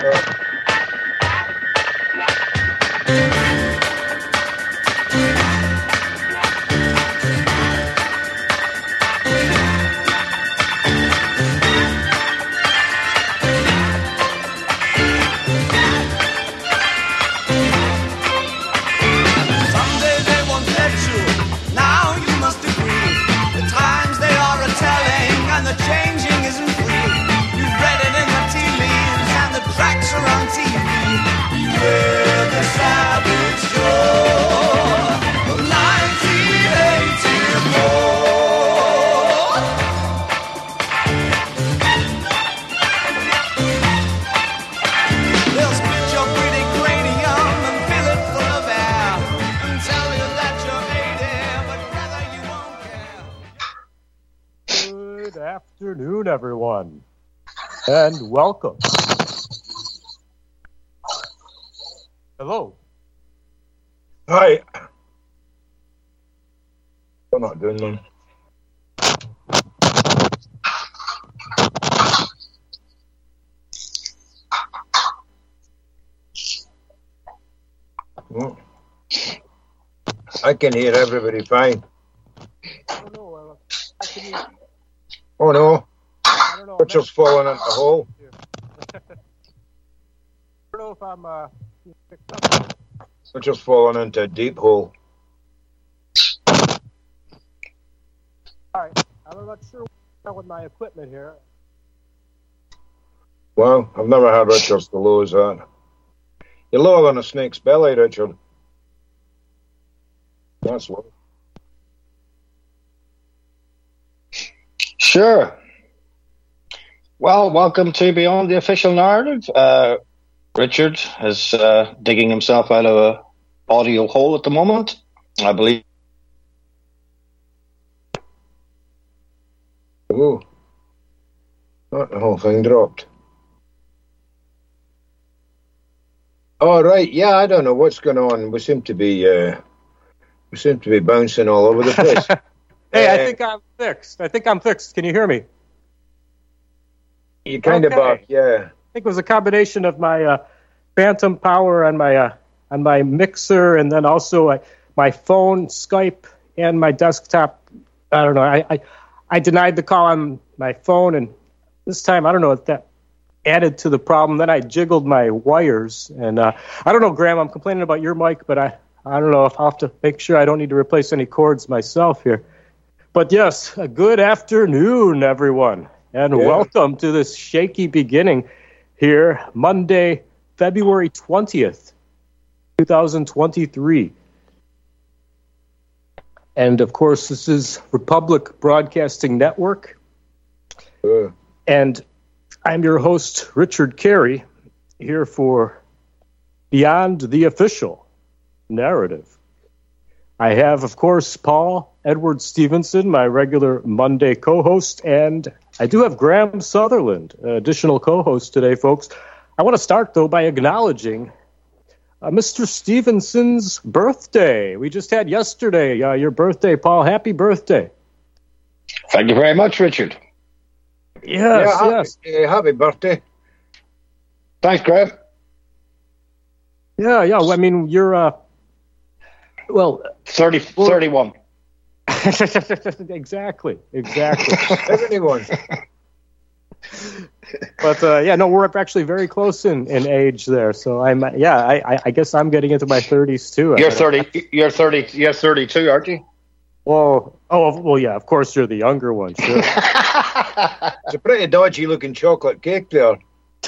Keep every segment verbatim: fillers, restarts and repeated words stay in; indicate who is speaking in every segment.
Speaker 1: Afternoon, everyone, and welcome. Hello.
Speaker 2: Hi. I'm not doing them. Well, I can hear everybody fine.
Speaker 1: Oh no, uh, I can hear.
Speaker 2: Oh no.
Speaker 1: I don't know.
Speaker 2: Richard's falling into the hole.
Speaker 1: I don't know if I'm uh, picked up.
Speaker 2: Richard's falling into a deep hole.
Speaker 1: Alright, I'm not sure what's with my equipment here.
Speaker 2: Well, I've never had Richard so low as that. You're lower than a snake's belly, Richard. That's low.
Speaker 3: Sure. Well, welcome to Beyond the Official Narrative. Uh, Richard is uh, digging himself out of a audio hole at the moment, I believe.
Speaker 2: Oh, oh, the whole thing dropped. Oh, right. Yeah, I don't know what's going on. We seem to be, uh, we seem to be bouncing all over the place.
Speaker 1: Hey,
Speaker 2: uh,
Speaker 1: I think I'm fixed. I think I'm fixed. Can you hear me?
Speaker 2: You kind
Speaker 1: Okay.
Speaker 2: of back, yeah.
Speaker 1: I think it was a combination of my uh, phantom power and my uh, on my mixer, and then also uh, my phone, Skype, and my desktop. I don't know. I, I I denied the call on my phone, and this time I don't know if that added to the problem. Then I jiggled my wires, and uh, I don't know, Graham. I'm complaining about your mic, but I I don't know if I'll have to make sure I don't need to replace any cords myself here. But yes, a good afternoon, everyone, and
Speaker 2: Yeah.
Speaker 1: welcome to this shaky beginning here, Monday, February twentieth, twenty twenty-three. And, of course, this is Republic Broadcasting Network.
Speaker 2: Uh,
Speaker 1: And I'm your host, Richard Carey, here for Beyond the Official Narrative. I have, of course, Paul Edward Stevenson, my regular Monday co-host, and I do have Graham Sutherland, additional co-host today, folks. I want to start, though, by acknowledging uh, Mister Stevenson's birthday. We just had yesterday uh, your birthday, Paul. Happy birthday.
Speaker 3: Thank you very much, Richard.
Speaker 1: Yes,
Speaker 2: yeah, happy,
Speaker 1: yes.
Speaker 2: uh, happy birthday.
Speaker 3: Thanks, Graham.
Speaker 1: Yeah, yeah. Well, I mean, you're, uh, well...
Speaker 3: thirty,
Speaker 1: well
Speaker 3: thirty-one.
Speaker 1: exactly, exactly.
Speaker 2: Everyone.
Speaker 1: But uh, yeah, no, we're actually very close in, in age there. So I'm, yeah, I, I guess I'm getting into my thirties too.
Speaker 3: You're thirty. You're thirty. You're thirty-two, aren't you?
Speaker 1: Well, oh, well, yeah. Of course, you're the younger one. Sure.
Speaker 2: It's a pretty dodgy looking chocolate cake there.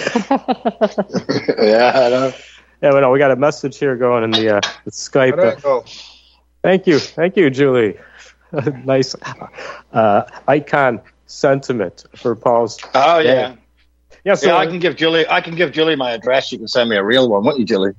Speaker 3: Yeah, I know.
Speaker 1: Yeah, but no, we got a message here going in the, uh, the Skype.
Speaker 2: All right, well,
Speaker 1: Thank you, thank you, Julie. Nice uh, icon sentiment for Paul's.
Speaker 3: Oh yeah.
Speaker 1: Yeah, so
Speaker 3: Yeah, I can give Julie. I can give Julie my address. You can send me a real one, won't you, Julie?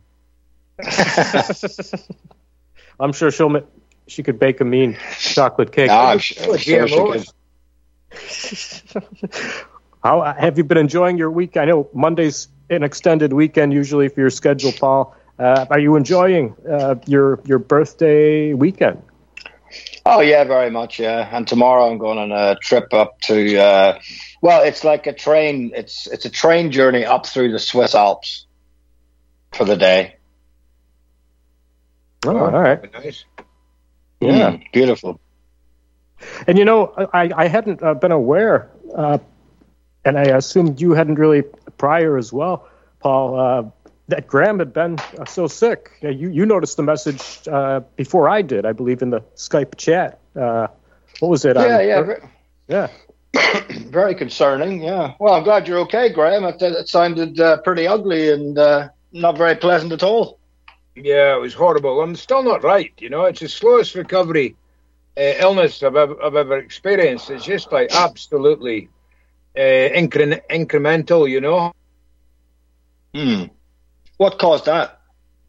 Speaker 1: I'm sure she'll ma- she could bake a mean chocolate cake.
Speaker 3: No, I'm sure, I'm sure she could.
Speaker 1: How have you been enjoying your week? I know Monday's an extended weekend usually for your schedule, Paul. Uh, are you enjoying uh, your your birthday weekend?
Speaker 3: Oh yeah, very much. Yeah, and tomorrow I'm going on a trip up to. Uh, well, it's like a train. It's it's a train journey up through the Swiss Alps for the day.
Speaker 1: Oh, all right.
Speaker 2: Nice.
Speaker 1: Yeah,
Speaker 3: mm, beautiful.
Speaker 1: And you know, I I hadn't uh, been aware, uh, and I assumed you hadn't really prior as well, Paul. Uh, that Graham had been uh, so sick. Uh, you you noticed the message uh, before I did, I believe, in the Skype chat. Uh, what was it?
Speaker 3: Yeah,
Speaker 1: on,
Speaker 3: yeah,
Speaker 1: or, yeah.
Speaker 3: Very concerning. Yeah. Well, I'm glad you're okay, Graham. It, it sounded uh, pretty ugly and uh, not very pleasant at all.
Speaker 2: Yeah, it was horrible. I'm still not right. You know, it's the slowest recovery uh, illness I've ever, I've ever experienced. It's just like absolutely uh, incre- incremental. You know.
Speaker 3: Hmm. What caused that?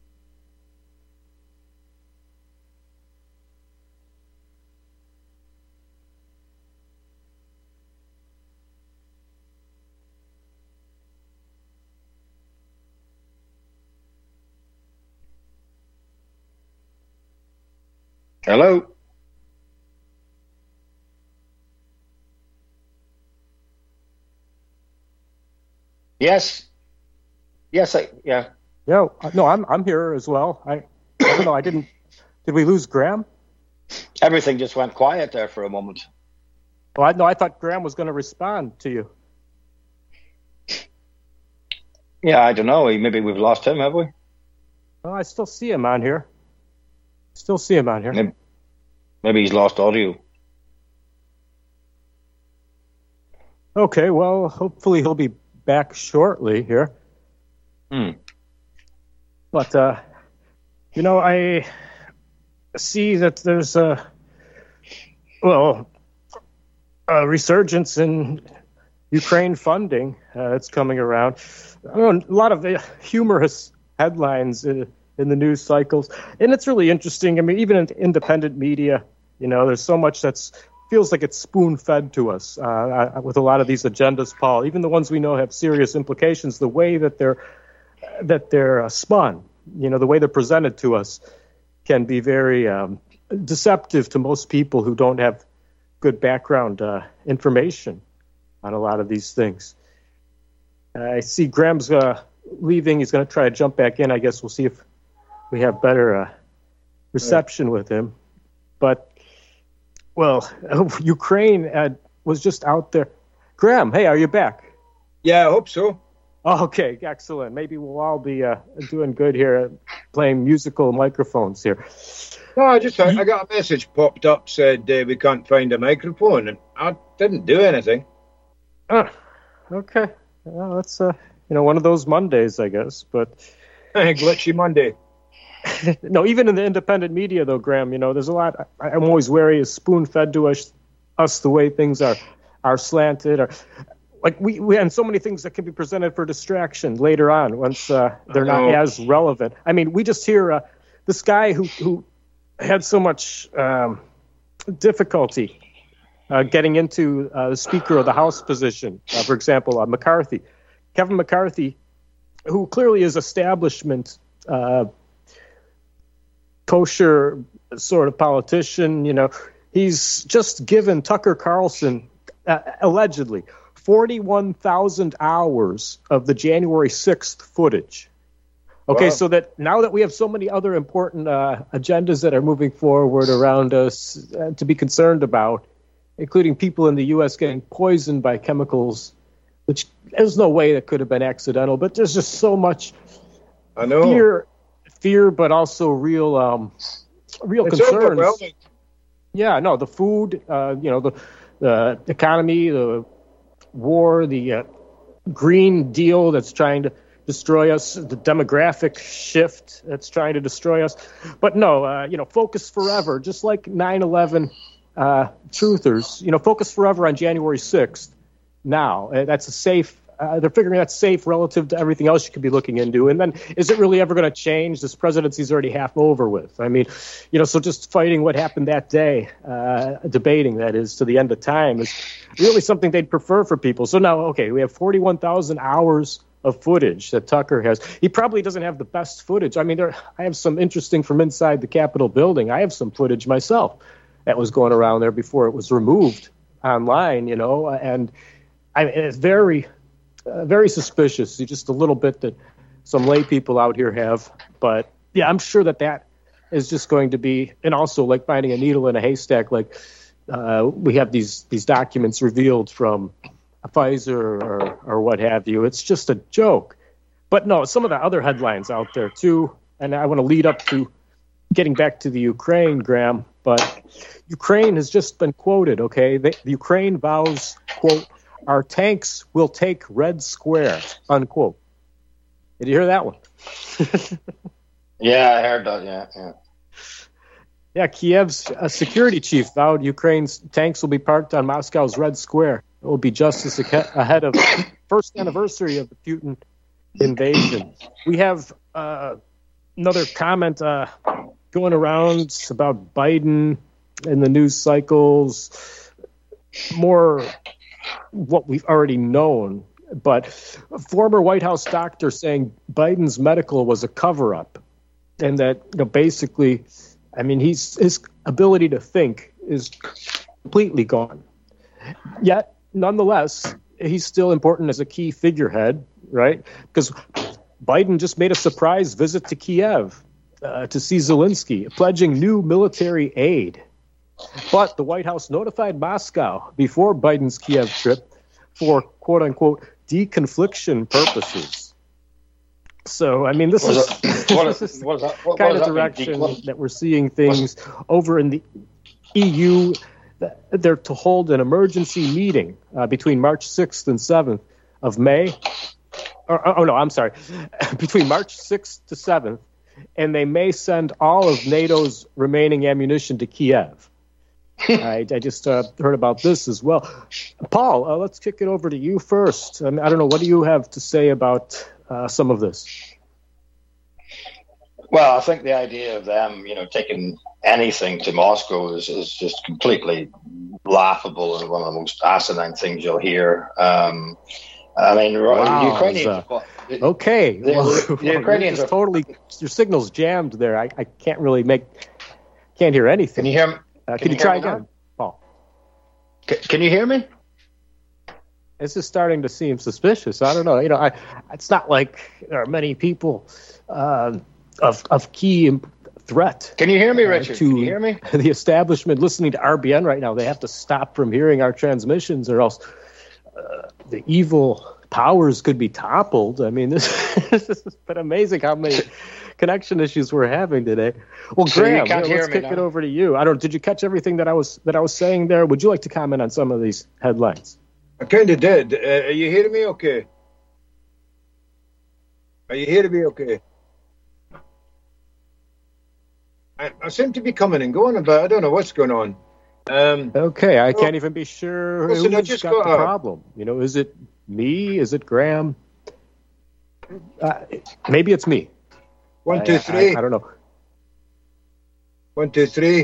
Speaker 3: Hello? Yes. Yes, I, yeah.
Speaker 1: Yeah, no, I'm I'm here as well. I, I don't know. I didn't. Did we lose Graham?
Speaker 3: Everything just went quiet there for a moment.
Speaker 1: Oh, I no. I thought Graham was going to respond to you.
Speaker 3: Yeah, I don't know. Maybe we've lost him, have we?
Speaker 1: Oh, I still see him on here. Still see him on here.
Speaker 3: Maybe, maybe he's lost audio.
Speaker 1: Okay, well, hopefully he'll be back shortly here.
Speaker 3: Hmm.
Speaker 1: But, uh, you know, I see that there's a, well, a resurgence in Ukraine funding uh, that's coming around. I don't know, a lot of uh, humorous headlines in, in the news cycles. And it's really interesting. I mean, even in independent media, you know, there's so much that's feels like it's spoon-fed to us uh, with a lot of these agendas, Paul. Even the ones we know have serious implications, the way that they're that they're uh, spun, you know, the way they're presented to us can be very um, deceptive to most people who don't have good background uh, information on a lot of these things. Uh, I see Graham's uh, leaving. He's going to try to jump back in. I guess we'll see if we have better uh, reception right with him. But, well, Ukraine uh, was just out there. Graham, hey, are you back?
Speaker 2: Yeah, I hope so.
Speaker 1: Oh, okay, excellent. Maybe we'll all be uh, doing good here, uh, playing musical microphones here.
Speaker 2: No, I just I got a message popped up said uh, we can't find a microphone, and I didn't do anything.
Speaker 1: Oh, okay. Well, that's uh, you know one of those Mondays, I guess. But
Speaker 2: glitchy Monday.
Speaker 1: No, even in the independent media, though, Graham, you know, there's a lot. I, I'm always wary is spoon fed to us, us the way things are are slanted or. Like we, we and so many things that can be presented for distraction later on once uh, they're not as relevant. I mean, we just hear uh, this guy who who had so much um, difficulty uh, getting into uh, the Speaker of the House position, uh, for example, uh, McCarthy, Kevin McCarthy, who clearly is establishment uh, kosher sort of politician. You know, he's just given Tucker Carlson uh, allegedly forty-one thousand hours of the January sixth footage. Okay, wow. So that now that we have so many other important uh, agendas that are moving forward around us uh, to be concerned about, including people in the U S getting poisoned by chemicals, which there's no way that could have been accidental, but there's just so much
Speaker 2: I know.
Speaker 1: fear, fear, but also real, um, real
Speaker 2: it's
Speaker 1: concerns. Yeah, no, the food, uh, you know, the, the economy, the war, the uh, Green Deal that's trying to destroy us, the demographic shift that's trying to destroy us. But no, uh, you know, focus forever, just like nine eleven uh, truthers, you know, focus forever on January sixth now. Uh, that's a safe, uh, they're figuring that's safe relative to everything else you could be looking into. And then is it really ever going to change? This presidency is already half over with. I mean, you know, so just fighting what happened that day, uh, debating that is to the end of time is really something they'd prefer for people. So now, okay, we have forty-one thousand hours of footage that Tucker has. He probably doesn't have the best footage. I mean, there, I have some interesting from inside the Capitol building. I have some footage myself that was going around there before it was removed online, you know, and I mean, it's very, uh, very suspicious. Just a little bit that some lay people out here have, but yeah, I'm sure that that is just going to be, and also like finding a needle in a haystack. Like uh, we have these these documents revealed from Pfizer or or what have you. It's just a joke. But no, some of the other headlines out there too, and I want to lead up to getting back to the Ukraine, Graham. But Ukraine has just been quoted. Okay, the, the Ukraine vows, quote, "Our tanks will take Red Square," unquote. Did you hear that one?
Speaker 3: Yeah, I heard that. Yeah, yeah.
Speaker 1: Yeah, Kiev's uh, security chief vowed Ukraine's tanks will be parked on Moscow's Red Square. It will be just as ahead of the first anniversary of the Putin invasion. We have uh, another comment uh, going around about Biden in the news cycles. More what we've already known, but a former White House doctor saying Biden's medical was a cover-up. And that, you know, basically, I mean, he's his ability to think is completely gone. Yet, nonetheless, he's still important as a key figurehead, right? Because Biden just made a surprise visit to Kiev uh, to see Zelensky, pledging new military aid. But the White House notified Moscow before Biden's Kiev trip for quote-unquote deconfliction purposes. So, I mean, this
Speaker 3: what
Speaker 1: is,
Speaker 3: is, what is,
Speaker 1: this is
Speaker 3: what is that, what,
Speaker 1: kind
Speaker 3: what
Speaker 1: of direction
Speaker 3: that,
Speaker 1: that we're seeing things over in the E U. They're to hold an emergency meeting uh, between March sixth and seventh of May. Or, oh, no, I'm sorry. Between March sixth to seventh, and they may send all of NATO's remaining ammunition to Kiev. I, I just uh, heard about this as well. Paul, uh, let's kick it over to you first. I, mean, I don't know. What do you have to say about Uh, some of this?
Speaker 3: Well, I think the idea of them, you know, taking anything to Moscow is, is just completely laughable and one of the most asinine things you'll hear. Um, I mean,
Speaker 1: wow,
Speaker 3: the Ukrainians.
Speaker 1: Uh, okay,
Speaker 3: the,
Speaker 1: well,
Speaker 3: the, the Ukrainians
Speaker 1: are
Speaker 3: are
Speaker 1: totally. Your signal's jammed there. I, I can't really make. Can't hear anything.
Speaker 3: Can you hear me?
Speaker 1: Uh, can,
Speaker 3: can
Speaker 1: you,
Speaker 3: you
Speaker 1: try
Speaker 3: again,
Speaker 1: again, Paul?
Speaker 3: Can, can you hear me?
Speaker 1: This is starting to seem suspicious. I don't know. You know, I, it's not like there are many people uh, of of key threat.
Speaker 3: Can you hear me, Richard?
Speaker 1: Uh, to
Speaker 3: Can you hear me?
Speaker 1: The establishment listening to R B N right now, they have to stop from hearing our transmissions, or else uh, the evil powers could be toppled. I mean, this, this has been amazing how many connection issues we're having today. Well,
Speaker 3: so
Speaker 1: Graham,
Speaker 3: you
Speaker 1: let's kick
Speaker 3: now.
Speaker 1: it over to you. I don't. Did you catch everything that I was that I was saying there? Would you like to comment on some of these headlines?
Speaker 2: I kind of did. Uh, are you hearing me okay? Are you hearing me okay? I, I seem to be coming and going, but I don't know what's going on. Um,
Speaker 1: okay, I
Speaker 2: well,
Speaker 1: can't even be sure
Speaker 2: listen,
Speaker 1: who's
Speaker 2: I just
Speaker 1: got,
Speaker 2: got
Speaker 1: the
Speaker 2: a-
Speaker 1: problem. You know, is it me? Is it Graham? Uh, maybe it's me.
Speaker 2: one,
Speaker 1: I-
Speaker 2: two, three.
Speaker 1: I, I don't know.
Speaker 2: One, two, three.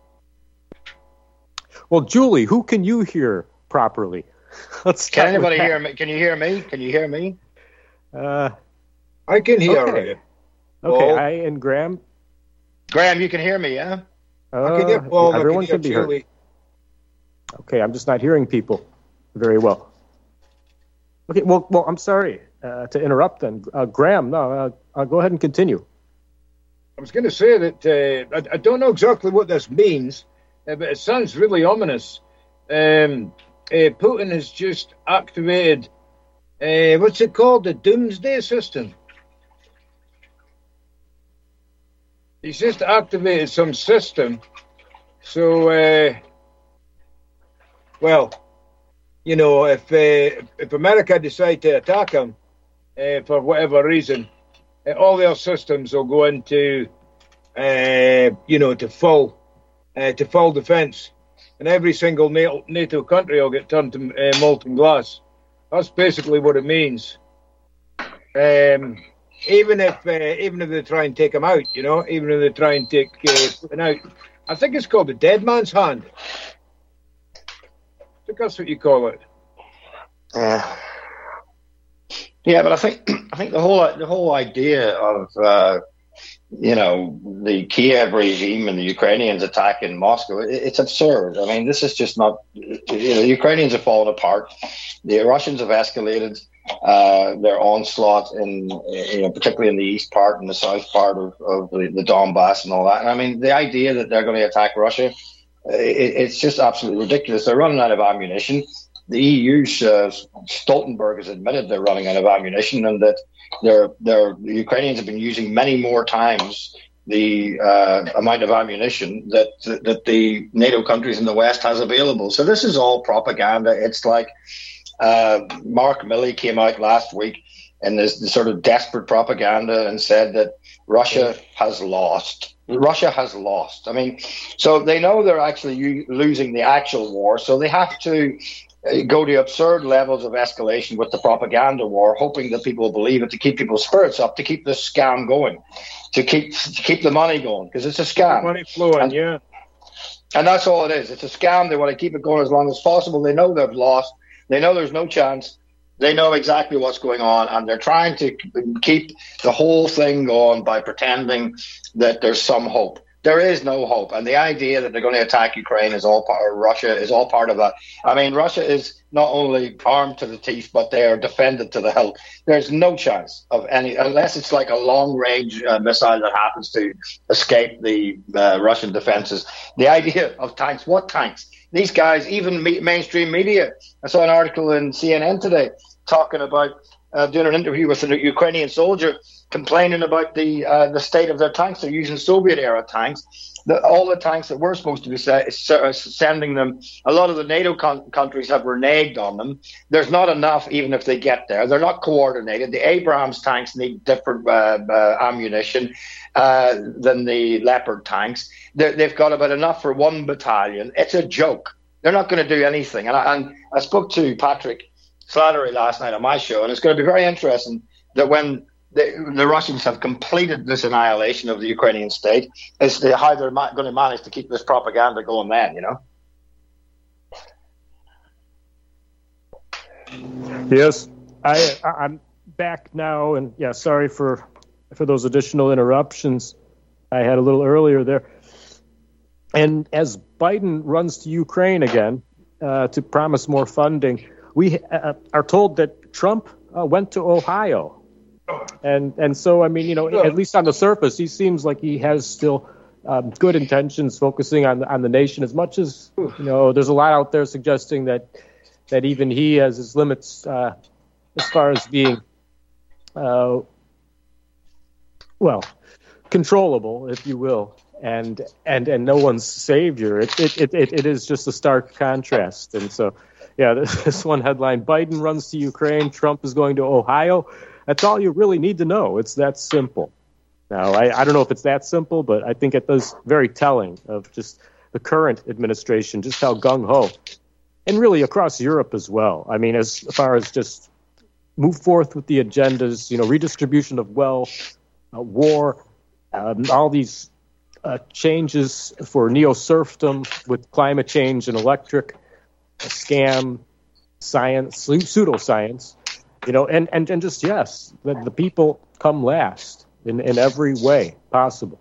Speaker 1: Well, Julie, who can you hear properly? Let's
Speaker 3: Can
Speaker 1: start
Speaker 3: anybody
Speaker 1: with
Speaker 3: hear me? Can you hear me? Can you hear me?
Speaker 1: Uh,
Speaker 2: I can hear
Speaker 1: okay.
Speaker 2: you.
Speaker 1: okay,
Speaker 2: Oh.
Speaker 1: I and Graham.
Speaker 3: Graham, you can hear me, yeah?
Speaker 1: Uh,
Speaker 2: I can hear Paul.
Speaker 1: everyone
Speaker 2: I can
Speaker 1: can be
Speaker 2: hear
Speaker 1: heard.
Speaker 2: Julie.
Speaker 1: Okay, I'm just not hearing people very well. Okay, well, well, I'm sorry uh, to interrupt. Then, uh, Graham, no, uh, uh, go ahead and continue.
Speaker 2: I was going to say that uh, I, I don't know exactly what this means, uh, but it sounds really ominous. Um, uh, Putin has just activated, uh, what's it called, the Doomsday System. He's just activated some system. So, uh, well, you know, if uh, if America decide to attack him uh, for whatever reason, uh, all their systems will go into, uh, you know, to full, uh, to full defence, and every single NATO, NATO country will get turned to uh, molten glass. That's basically what it means. Um, even if uh, even if they try and take him out, you know, even if they try and take uh, Putin out, I think it's called the dead man's hand. I think that's what you call it.
Speaker 3: Yeah. Yeah, but I think I think the whole the whole idea of uh, you know, the Kiev regime and the Ukrainians attacking Moscow. It's absurd. I mean, this is just not, you know, the Ukrainians have fallen apart. The Russians have escalated uh, their onslaught in, you know, particularly in the east part and the south part of, of the, the Donbass and all that. And I mean, the idea that they're going to attack Russia, it, it's just absolutely ridiculous. They're running out of ammunition. The E U's uh, Stoltenberg has admitted they're running out of ammunition, and that they're, they're, the Ukrainians have been using many more times the uh, amount of ammunition that that the NATO countries in the West has available. So this is all propaganda. It's like uh, Mark Milley came out last week in this, this sort of desperate propaganda and said that Russia has lost. Russia has lost. I mean, so they know they're actually u- losing the actual war, so they have to go to absurd levels of escalation with the propaganda war, hoping that people will believe it, to keep people's spirits up, to keep this scam going, to keep to keep the money going, because it's a scam.
Speaker 1: Money flowing,
Speaker 3: and,
Speaker 1: yeah.
Speaker 3: And that's all it is. It's a scam. They want to keep it going as long as possible. They know they've lost. They know there's no chance. They know exactly what's going on, and they're trying to keep the whole thing going by pretending that there's some hope. There is no hope, and the idea that they're going to attack Ukraine is all part, or Russia is all part of that. I mean, Russia is not only armed to the teeth, but they are defended to the hilt. There's no chance of any, unless it's like a long-range uh, missile that happens to escape the uh, Russian defenses. The idea of tanks, what tanks? These guys, even me- mainstream media. I saw an article in C N N today talking about uh, doing an interview with a Ukrainian soldier, complaining about the uh, the state of their tanks. They're using Soviet-era tanks. The, all the tanks that we're supposed to be se- sending them, a lot of the NATO con- countries have reneged on them. There's not enough, even if they get there. They're not coordinated. The Abrams tanks need different uh, uh, ammunition uh, than the Leopard tanks. They're, they've got about enough for one battalion. It's a joke. They're not going to do anything. And I, and I spoke to Patrick Slattery last night on my show, and it's going to be very interesting that when The, the Russians have completed this annihilation of the Ukrainian state, as to how they're ma- going to manage to keep this propaganda going then, you know?
Speaker 1: Yes, I, I'm back now, and yeah, sorry for for those additional interruptions I had a little earlier there. And as Biden runs to Ukraine again uh, to promise more funding, we uh, are told that Trump uh, went to Ohio. And and so, I mean, you know, at least on the surface, he seems like he has still um, good intentions, focusing on on the nation, as much as, you know, there's a lot out there suggesting that that even he has his limits uh, as far as being, uh, well, controllable, if you will, and and and no one's savior. It it it, it is just a stark contrast. And so, yeah, this, this one headline: Biden runs to Ukraine, Trump is going to Ohio. That's all you really need to know. It's that simple. Now, I, I don't know if it's that simple, but I think it is very telling of just the current administration, just how gung-ho, and really across Europe as well. I mean, as far as just move forth with the agendas, you know, redistribution of wealth, uh, war, um, all these uh, changes for neo-serfdom with climate change and electric, a scam, science, pseudoscience. You know, and, and, and just, yes, the, the people come last in, in every way possible.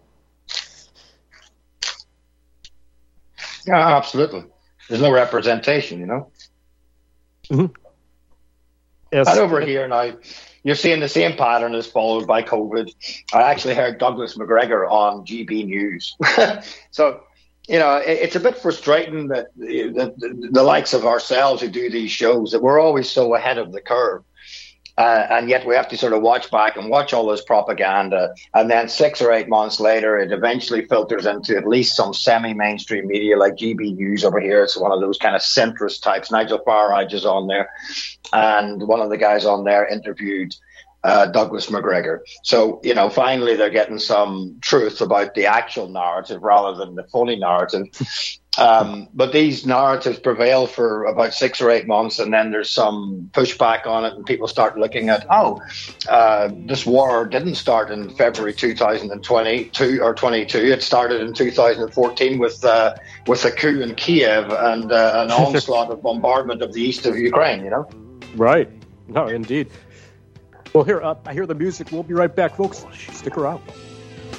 Speaker 3: Yeah, absolutely. There's no representation, you know.
Speaker 1: Mm-hmm. Yes.
Speaker 3: And over here now, you're seeing the same pattern as followed by COVID. I actually heard Douglas McGregor on G B News. So, you know, it, it's a bit frustrating that the, the, the likes of ourselves who do these shows, that we're always so ahead of the curve. Uh, and yet we have to sort of watch back and watch all this propaganda. And then six or eight months later, it eventually filters into at least some semi-mainstream media like G B News over here. It's one of those kind of centrist types. Nigel Farage is on there. And one of the guys on there interviewed uh, Douglas McGregor. So, you know, finally they're getting some truth about the actual narrative rather than the phony narrative. Um, but these narratives prevail for about six or eight months, and then there's some pushback on it, and people start looking at, oh, uh, this war didn't start in February two thousand twenty-two or twenty-two. It started in two thousand fourteen with uh, with a coup in Kiev and uh, an onslaught of bombardment of the east of Ukraine, you know?
Speaker 1: Right. No, indeed. Well, here, uh, I hear the music. We'll be right back, folks. Stick around.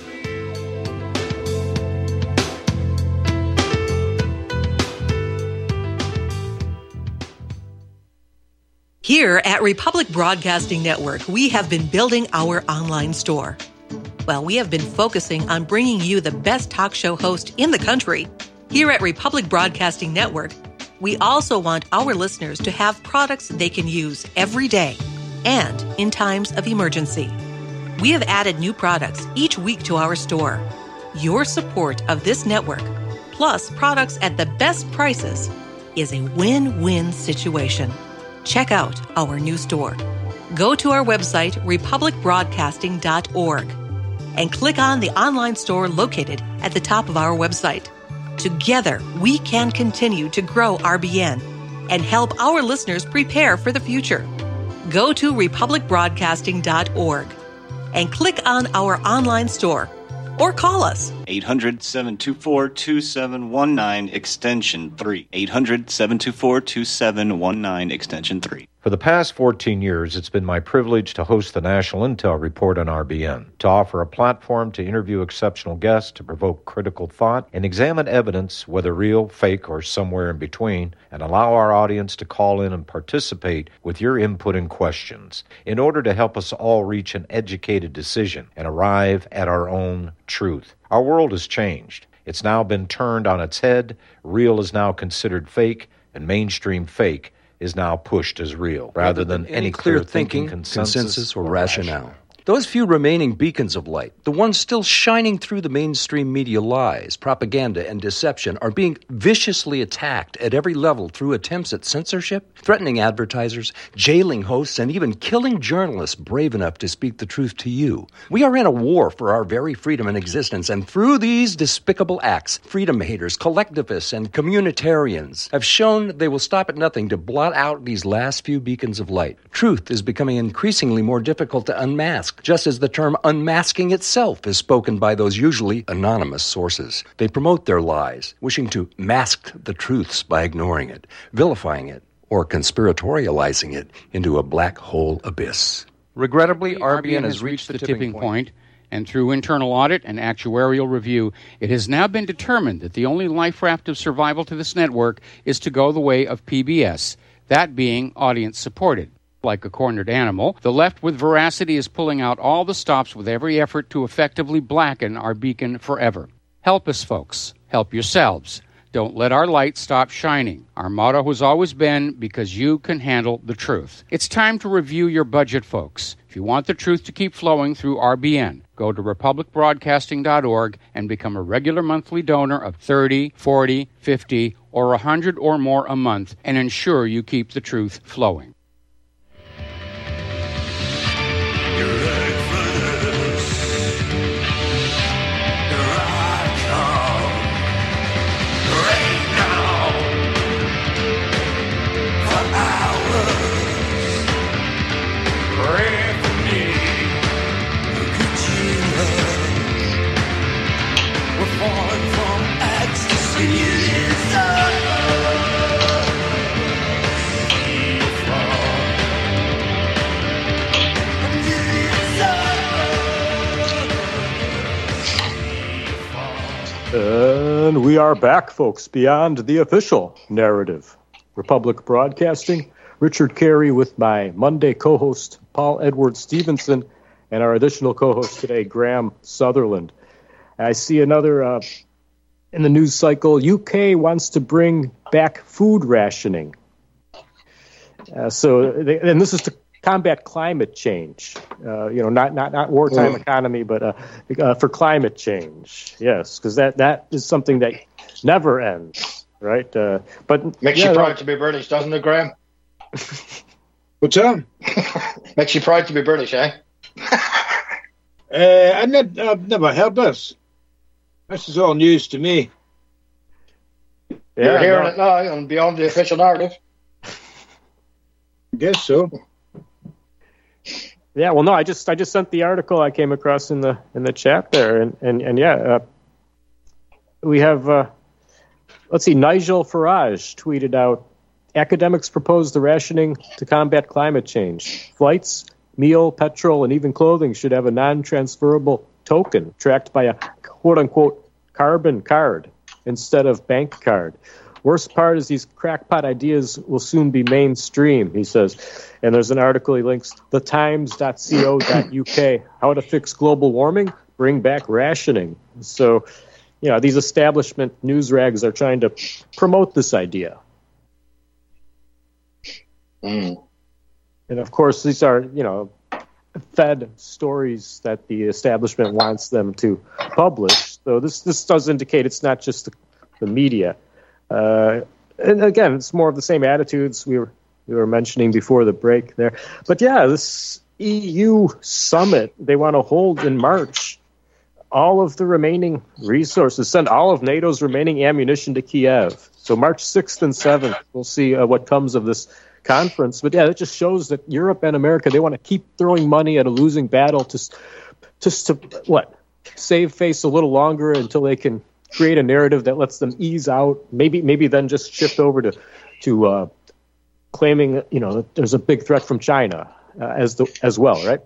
Speaker 4: Here at Republic Broadcasting Network, we have been building our online store. Well, we have been focusing on bringing you the best talk show host in the country. Here at Republic Broadcasting Network, we also want our listeners to have products they can use every day and in times of emergency. We have added new products each week to our store. Your support of this network, plus products at the best prices, is a win-win situation. Check out our new store. Go to our website, republic broadcasting dot org, and click on the online store located at the top of our website. Together, we can continue to grow R B N and help our listeners prepare for the future. Go to republic broadcasting dot org and click on our online store or call us.
Speaker 5: eight hundred, seven two four, two seven one nine, extension three. eight hundred, seven two four, two seven one nine, extension three.
Speaker 6: For the past fourteen years, it's been my privilege to host the National Intel Report on R B N, to offer a platform to interview exceptional guests, to provoke critical thought, and examine evidence, whether real, fake, or somewhere in between, and allow our audience to call in and participate with your input and questions in order to help us all reach an educated decision and arrive at our own truth. Our world has changed. It's now been turned on its head. Real is now considered fake, and mainstream fake is now pushed as real, rather than, than any, any clear thinking, thinking consensus,
Speaker 7: consensus, or, or rationale. rationale. Those few remaining beacons of light, the ones still shining through the mainstream media lies, propaganda, and deception, are being viciously attacked at every level through attempts at censorship, threatening advertisers, jailing hosts, and even killing journalists brave enough to speak the truth to you. We are in a war for our very freedom and existence, and through these despicable acts, freedom haters, collectivists, and communitarians have shown they will stop at nothing to blot out these last few beacons of light. Truth is becoming increasingly more difficult to unmask, just as the term unmasking itself is spoken by those usually anonymous sources. They promote their lies, wishing to mask the truths by ignoring it, vilifying it, or conspiratorializing it into a black hole abyss.
Speaker 8: Regrettably, R B N has reached the tipping point, and through internal audit and actuarial review, it has now been determined that the only life raft of survival to this network is to go the way of P B S, that being audience-supported. Like a cornered animal, the left with veracity is pulling out all the stops with every effort to effectively blacken our beacon forever. Help us, folks. Help yourselves. Don't let our light stop shining. Our motto has always been, because you can handle the truth. It's time to review your budget, folks. If you want the truth to keep flowing through R B N, go to republic broadcasting dot org and become a regular monthly donor of thirty, forty, fifty, or one hundred or more a month and ensure you keep the truth flowing.
Speaker 1: And we are back, folks, beyond the official narrative. Republic Broadcasting, Richard Carey with my Monday co-host, Paul Edward Stevenson, and our additional co-host today, Graham Sutherland. I see another, uh, in the news cycle, U K wants to bring back food rationing. Uh, so, they, and this is to combat climate change. Uh, you know, not not not wartime mm. economy, but uh, uh, for climate change. Yes, because that, that is something that never ends, right? Uh, but
Speaker 3: makes yeah, you proud to be British, doesn't it, Graham?
Speaker 2: What's that?
Speaker 3: Makes you proud to be British, eh?
Speaker 2: uh, I ne- I've never heard this. This is all news to me.
Speaker 3: Yeah, You're hearing no. it now and beyond the official narrative.
Speaker 2: I guess so.
Speaker 1: Yeah, well, no, I just I just sent the article I came across in the in the chat there, and and and yeah, uh, we have. Uh, let's see, Nigel Farage tweeted out: academics propose the rationing to combat climate change. Flights, meal, petrol, and even clothing should have a non-transferable token tracked by a quote-unquote carbon card instead of bank card. Worst part is these crackpot ideas will soon be mainstream, he says. And there's an article he links, the times dot co dot U K, how to fix global warming, bring back rationing. So, you know, these establishment news rags are trying to promote this idea.
Speaker 3: Mm.
Speaker 1: And, of course, these are, you know, fed stories that the establishment wants them to publish. So this this does indicate it's not just the, the media. Uh, and again, it's more of the same attitudes we were we were mentioning before the break there. But yeah, this E U summit they want to hold in March. All of the remaining resources, send all of NATO's remaining ammunition to Kiev. So March sixth and seventh, we'll see uh, what comes of this conference. But yeah, it just shows that Europe and America, they want to keep throwing money at a losing battle just, just to, what, save face a little longer until they can create a narrative that lets them ease out, maybe maybe then just shift over to to uh, claiming, you know, that there's a big threat from China uh, as the as well, right?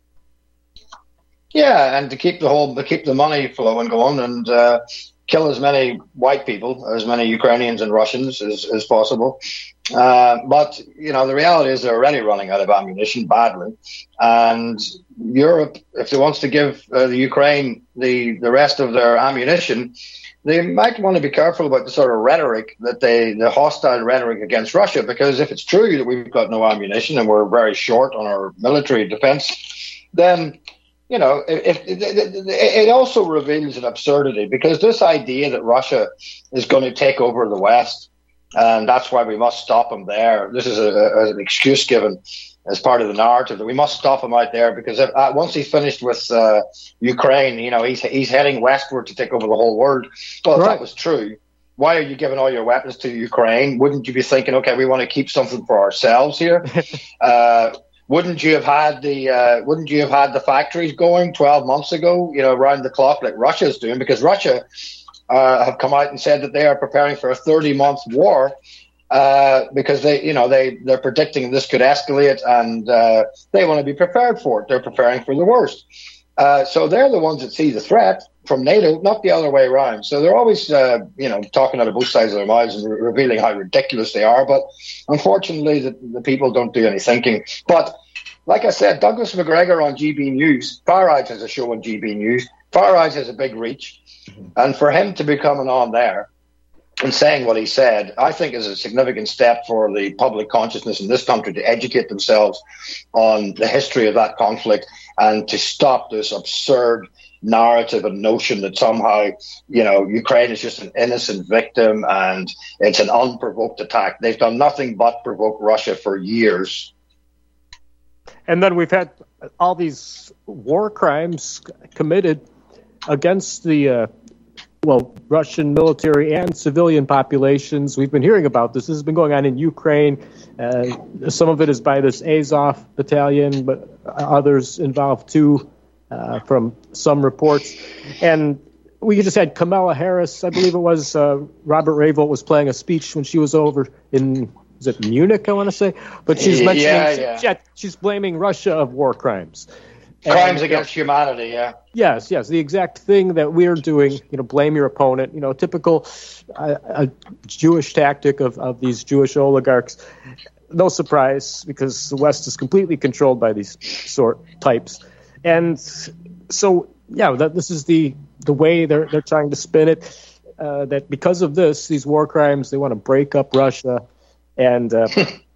Speaker 3: Yeah, and to keep the whole, to keep the money flowing going and uh, kill as many white people, as many Ukrainians and Russians as, as possible. Uh, but, you know, the reality is they're already running out of ammunition badly. And Europe, if they wants to give uh, the Ukraine the, the rest of their ammunition, they might want to be careful about the sort of rhetoric that they, the hostile rhetoric against Russia, because if it's true that we've got no ammunition and we're very short on our military defense, then, you know, if, if, it, it also reveals an absurdity, because this idea that Russia is going to take over the West, and that's why we must stop them there. This is a, a, an excuse given as part of the narrative that we must stop him out there, because if, uh, once he's finished with uh, Ukraine, you know, he's he's heading westward to take over the whole world. Well, if
Speaker 1: right.
Speaker 3: that was true, why are you giving all your weapons to Ukraine? Wouldn't you be thinking, okay, we want to keep something for ourselves here? uh, wouldn't you have had the uh, Wouldn't you have had the factories going twelve months ago? You know, round the clock like Russia's doing, because Russia. Uh, have come out and said that they are preparing for a thirty-month war uh, because they, you know, they they're predicting this could escalate, and uh, they want to be prepared for it. They're preparing for the worst. Uh, so they're the ones that see the threat from NATO, not the other way around. So they're always, uh, you know, talking out of both sides of their mouths and re- revealing how ridiculous they are. But unfortunately, the, the people don't do any thinking. But like I said, Douglas McGregor on G B News, Far Right has a show on G B News. Far Right has a big reach. And for him to be coming on there and saying what he said, I think is a significant step for the public consciousness in this country to educate themselves on the history of that conflict and to stop this absurd narrative and notion that somehow, you know, Ukraine is just an innocent victim and it's an unprovoked attack. They've done nothing but provoke Russia for years.
Speaker 1: And then we've had all these war crimes committed against the, uh, well, Russian military and civilian populations. We've been hearing about this. This has been going on in Ukraine. Uh, some of it is by this Azov battalion, but others involved too, uh, from some reports. And we just had Kamala Harris, I believe it was, uh, Robert Rayvold was playing a speech when she was over in, is it Munich, I want to say? But she's mentioning,
Speaker 3: yeah, yeah.
Speaker 1: She, she's blaming Russia of war crimes.
Speaker 3: Crimes
Speaker 1: and,
Speaker 3: against uh, humanity, yeah.
Speaker 1: Yes, yes, the exact thing that we're doing, you know, blame your opponent, you know, typical uh, a Jewish tactic of, of these Jewish oligarchs. No surprise, because the West is completely controlled by these sort types. And so, yeah, that this is the, the way they're they're trying to spin it, uh, that because of this, these war crimes, they want to break up Russia. And, uh,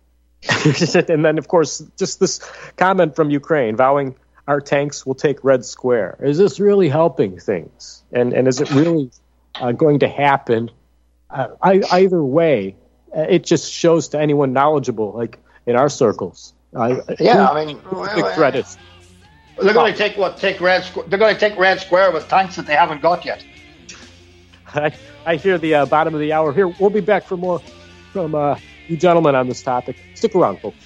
Speaker 1: and then, of course, just this comment from Ukraine vowing our tanks will take Red Square. Is this really helping things? And and is it really uh, going to happen? Uh, I, either way, uh, it just shows to anyone knowledgeable, like in our circles. Uh,
Speaker 3: yeah, I mean,
Speaker 1: the big threat is.
Speaker 3: They're going to take what? Take Red Square. They're going to take Red Square with tanks that they haven't got yet.
Speaker 1: I, I hear the uh, bottom of the hour here. We'll be back for more from uh, you gentlemen on this topic. Stick around, folks.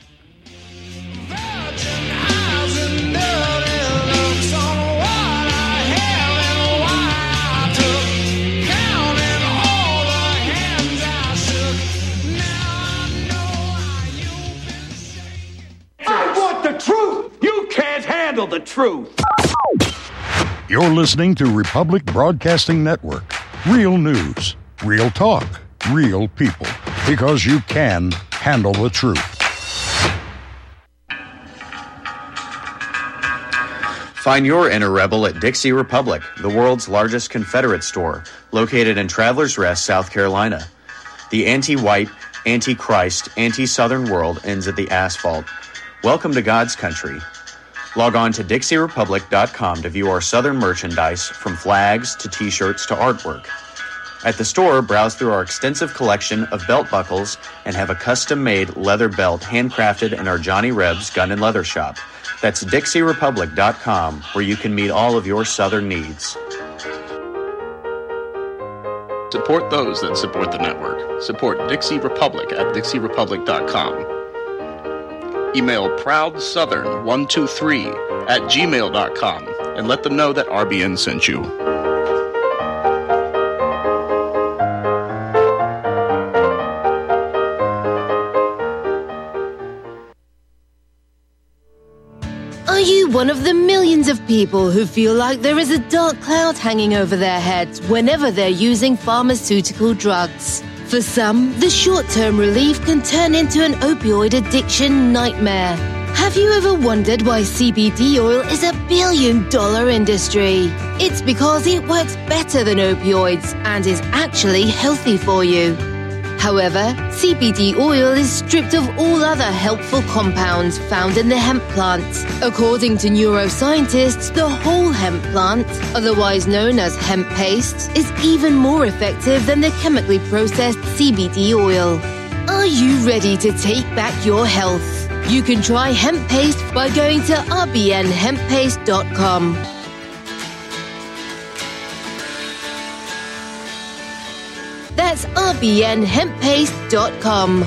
Speaker 9: The truth.
Speaker 10: You're listening to Republic Broadcasting Network. Real news, real talk,
Speaker 9: real people, because you can handle the truth.
Speaker 5: Find your inner rebel at Dixie Republic, the world's largest Confederate store, located in Travelers Rest, South Carolina. The anti-white, anti-Christ, anti-Southern world ends at the asphalt. Welcome to God's country. Log on to Dixie Republic dot com to view our Southern merchandise, from flags to t-shirts to artwork. At the store, browse through our extensive collection of belt buckles and have a custom-made leather belt handcrafted in our Johnny Rebs Gun and Leather Shop. That's Dixie Republic dot com, where you can meet all of your Southern needs.
Speaker 10: Support those that support the network. Support Dixie Republic at Dixie Republic dot com. Email proud southern one two three at gmail dot com and let them know that R B N sent you.
Speaker 11: Are you one of the millions of people who feel like there is a dark cloud hanging over their heads whenever they're using pharmaceutical drugs? For some, the short-term relief can turn into an opioid addiction nightmare. Have you ever wondered why C B D oil is a billion-dollar industry? It's because it works better than opioids and is actually healthy for you. However, C B D oil is stripped of all other helpful compounds found in the hemp plant. According to neuroscientists, the whole hemp plant, otherwise known as hemp paste, is even more effective than the chemically processed C B D oil. Are you ready to take back your health? You can try hemp paste by going to r b n hemp paste dot com. That's r b n hemp paste dot com.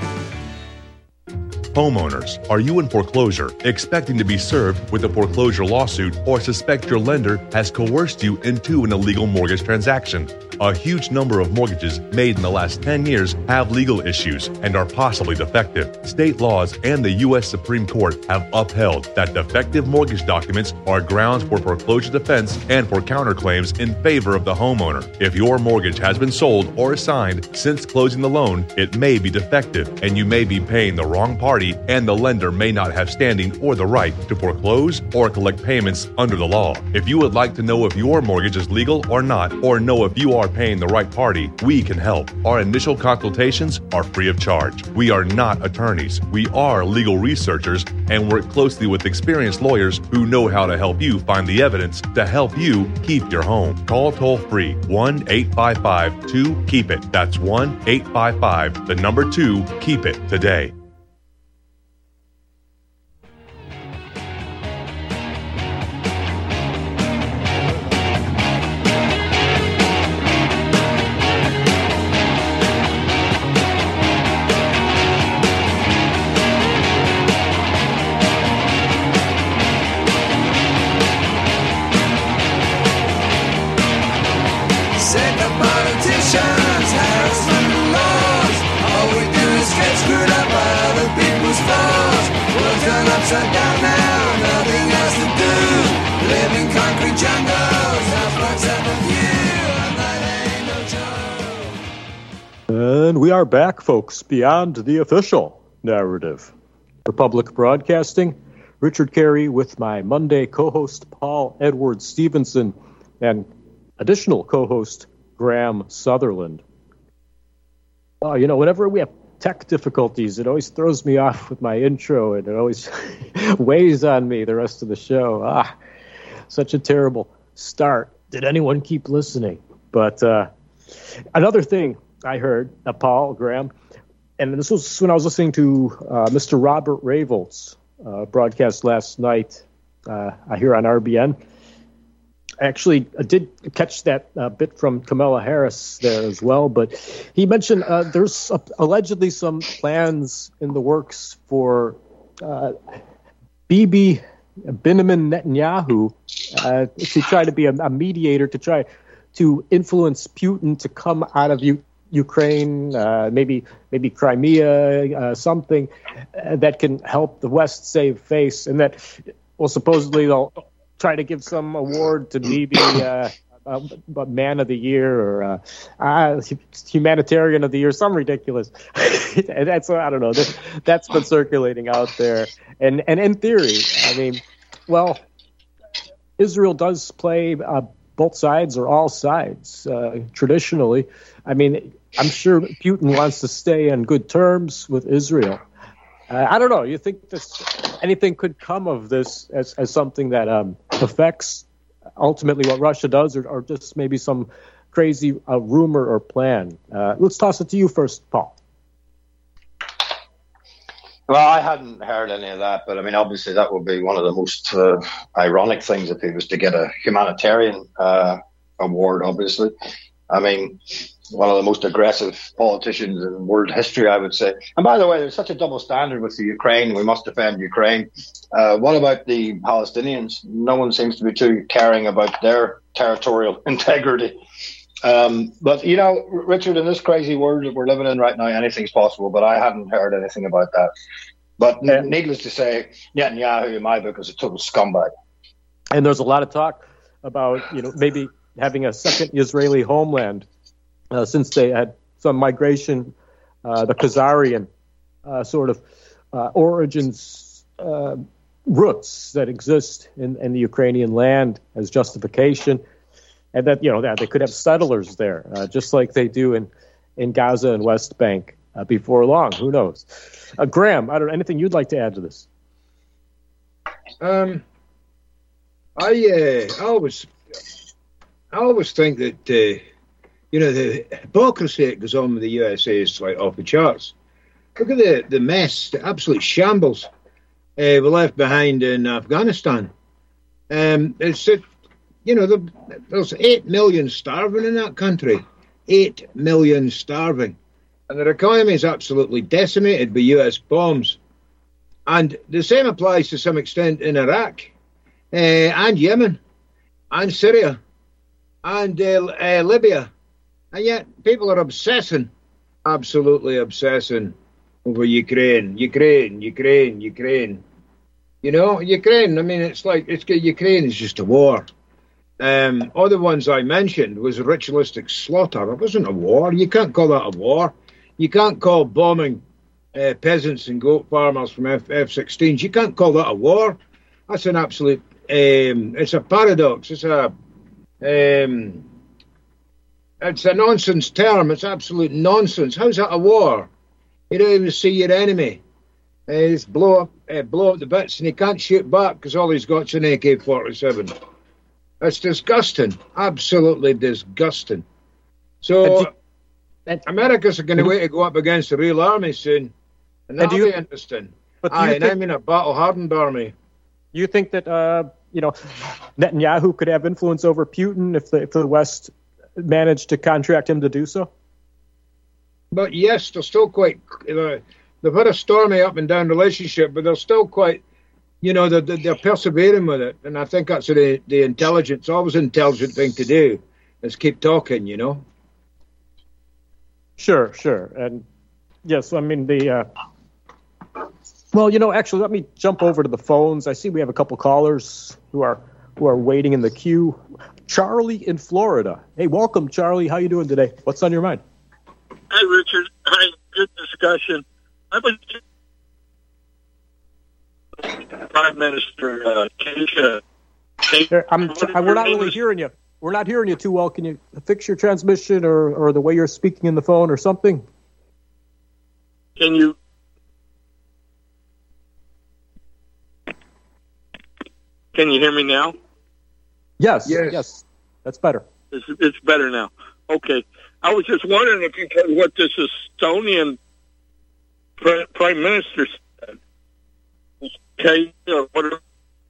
Speaker 12: Homeowners, are you in foreclosure, expecting to be served with a foreclosure lawsuit, or suspect your lender has coerced you into an illegal mortgage transaction? A huge number of mortgages made in the last ten years have legal issues and are possibly defective. State laws and the U S Supreme Court have upheld that defective mortgage documents are grounds for foreclosure defense and for counterclaims in favor of the homeowner. If your mortgage has been sold or assigned since closing the loan, it may be defective and you may be paying the wrong party, and the lender may not have standing or the right to foreclose or collect payments under the law. If you would like to know if your mortgage is legal or not, or know if you are paying the right party, we can help. Our initial consultations are free of charge. We are not attorneys. We are legal researchers and work closely with experienced lawyers who know how to help you find the evidence to help you keep your home. Call toll free one eight five five two keep it. That's one eight five five, the number two, keep it today.
Speaker 1: And we are back, folks, beyond the official narrative. Republic Broadcasting, Richard Carey with my Monday co-host Paul Edward Stevenson and additional co-host Graham Sutherland. Oh, you know, whenever we have tech difficulties, it always throws me off with my intro, and it always weighs on me the rest of the show. Ah, such a terrible start. Did anyone keep listening? But uh, another thing I heard, uh, Paul, Graham, and this was when I was listening to uh, Mister Robert Ravolt's uh, broadcast last night uh, here on R B N. I actually I did catch that uh, bit from Kamala Harris there as well, but he mentioned uh, there's uh, allegedly some plans in the works for uh, Bibi Benjamin Netanyahu uh, to try to be a, a mediator, to try to influence Putin to come out of U- Ukraine, uh, maybe maybe Crimea, uh, something uh, that can help the West save face, and that, well, supposedly they'll try to give some award to Bibi, uh, uh, man of the year or uh, uh, humanitarian of the year, some ridiculous. That's I don't know. That, that's been circulating out there, and and in theory, I mean, well, Israel does play uh, both sides or all sides uh, traditionally. I mean, I'm sure Putin wants to stay on good terms with Israel. Uh, I don't know. You think this anything could come of this as, as something that um, affects ultimately what Russia does, or, or just maybe some crazy uh, rumor or plan? Uh, let's toss it to you first, Paul.
Speaker 3: Well, I hadn't heard any of that, but I mean, obviously that would be one of the most uh, ironic things if he was to get a humanitarian uh, award, obviously. I mean, one of the most aggressive politicians in world history, I would say. And by the way, there's such a double standard with the Ukraine. We must defend Ukraine. Uh, what about the Palestinians? No one seems to be too caring about their territorial integrity. Um, but, you know, Richard, in this crazy world that we're living in right now, anything's possible, but I hadn't heard anything about that. But yeah. Needless to say, Netanyahu, in my book, is a total scumbag.
Speaker 1: And there's a lot of talk about, you know, maybe having a second Israeli homeland uh, since they had some migration, uh, the Khazarian uh, sort of uh, origins, uh, roots that exist in, in the Ukrainian land as justification. And that, you know, that they could have settlers there, uh, just like they do in, in Gaza and West Bank uh, before long. Who knows? Uh, Graham, I don't know, anything you'd like to add to this?
Speaker 2: Um, I, uh, I always, I always think that, uh, you know, the hypocrisy that goes on with the U S A is like off the charts. Look at the, the mess, the absolute shambles uh, we left behind in Afghanistan. Um, it's it. You know, there's eight million starving in that country. Eight million starving. And their economy is absolutely decimated by U S bombs. And the same applies to some extent in Iraq, uh, and Yemen, and Syria, and uh, uh, Libya. And yet people are obsessing, absolutely obsessing over Ukraine, Ukraine, Ukraine, Ukraine. You know, Ukraine, I mean, it's like, it's Ukraine is just a war. Um, all the ones I mentioned was a ritualistic slaughter. It wasn't a war. You can't call that a war. You can't call bombing uh, peasants and goat farmers from F sixteens. You can't call that a war. That's an absolute. Um, it's a paradox. It's a. Um, it's a nonsense term. It's absolute nonsense. How's that a war? You don't even see your enemy. Uh, just blow up, uh, blow up the bits, and he can't shoot back because all he's got's an A K forty-seven. It's disgusting, absolutely disgusting. So, America's going to wait to go up against the real army soon, and that'll be interesting. But Aye, and I mean a battle-hardened army.
Speaker 1: You think that uh, you know Netanyahu could have influence over Putin if the if the West managed to contract him to do so?
Speaker 2: But yes, they're still quite. Uh, they've had a stormy up and down relationship, but they're still quite. You know, they're, they're persevering with it, and I think that's the, the intelligence, always intelligent thing to do, is keep talking, you know?
Speaker 1: Sure, sure. And, yes, I mean, the... Uh, well, you know, actually, let me jump over to the phones. I see we have a couple callers who are who are waiting in the queue. Charlie in Florida. Hey, welcome, Charlie. How you doing today? What's on your mind?
Speaker 13: Hi, Richard. Hi, good discussion. I would... Prime Minister uh, Keisha.
Speaker 1: I'm, I, we're not really hearing you. We're not hearing you too well. Can you fix your transmission or, or the way you're speaking in the phone or something?
Speaker 13: Can you? Can you hear me now?
Speaker 1: Yes. Yes. yes. That's better.
Speaker 13: It's, it's better now. Okay. I was just wondering if you could what this Estonian Prime Minister said. Okay, or whatever.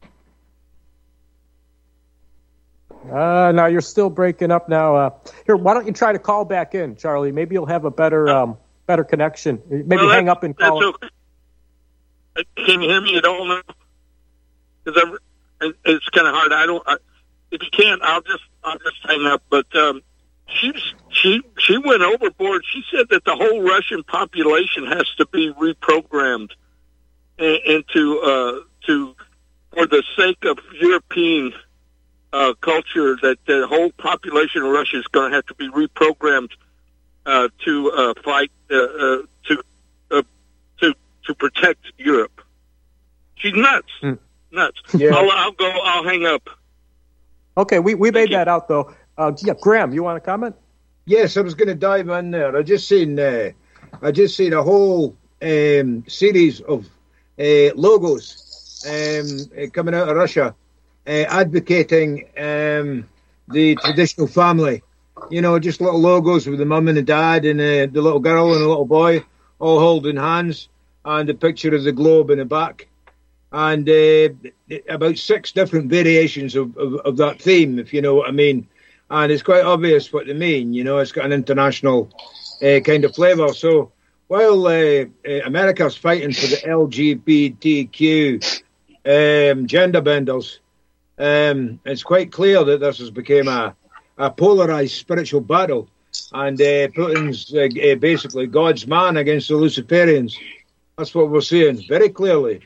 Speaker 1: Uh, now you're still breaking up now. Uh, here, why don't you try to call back in, Charlie? Maybe you'll have a better um, better connection. Maybe well, hang up and call.
Speaker 13: Okay. Can you hear me at all now? Because it's kind of hard. I don't. I, if you can't, I'll just I'll just hang up. But um, she she she went overboard. She said that the whole Russian population has to be reprogrammed into uh, to for the sake of European uh, culture that the whole population of Russia is going to have to be reprogrammed uh, to uh, fight uh, uh, to uh, to to protect Europe. She's nuts, mm. nuts. Yeah. I'll, I'll go. I'll hang up.
Speaker 1: Okay, we, we made that out though. Uh, yeah, Graham, you want to comment?
Speaker 2: Yes, I was going to dive in there. I just seen uh, I just seen a whole um, series of uh, logos um, coming out of Russia, uh, advocating um, the traditional family. You know, just little logos with the mum and the dad and uh, the little girl and the little boy all holding hands, and a picture of the globe in the back, and uh, about six different variations of, of, of that theme, if you know what I mean. And it's quite obvious what they mean. You know, it's got an international uh, kind of flavour. So while uh, uh, America's fighting for the L G B T Q um, gender benders, um, it's quite clear that this has become a, a polarised spiritual battle. And uh, Putin's uh, uh, basically God's man against the Luciferians. That's what we're seeing very clearly.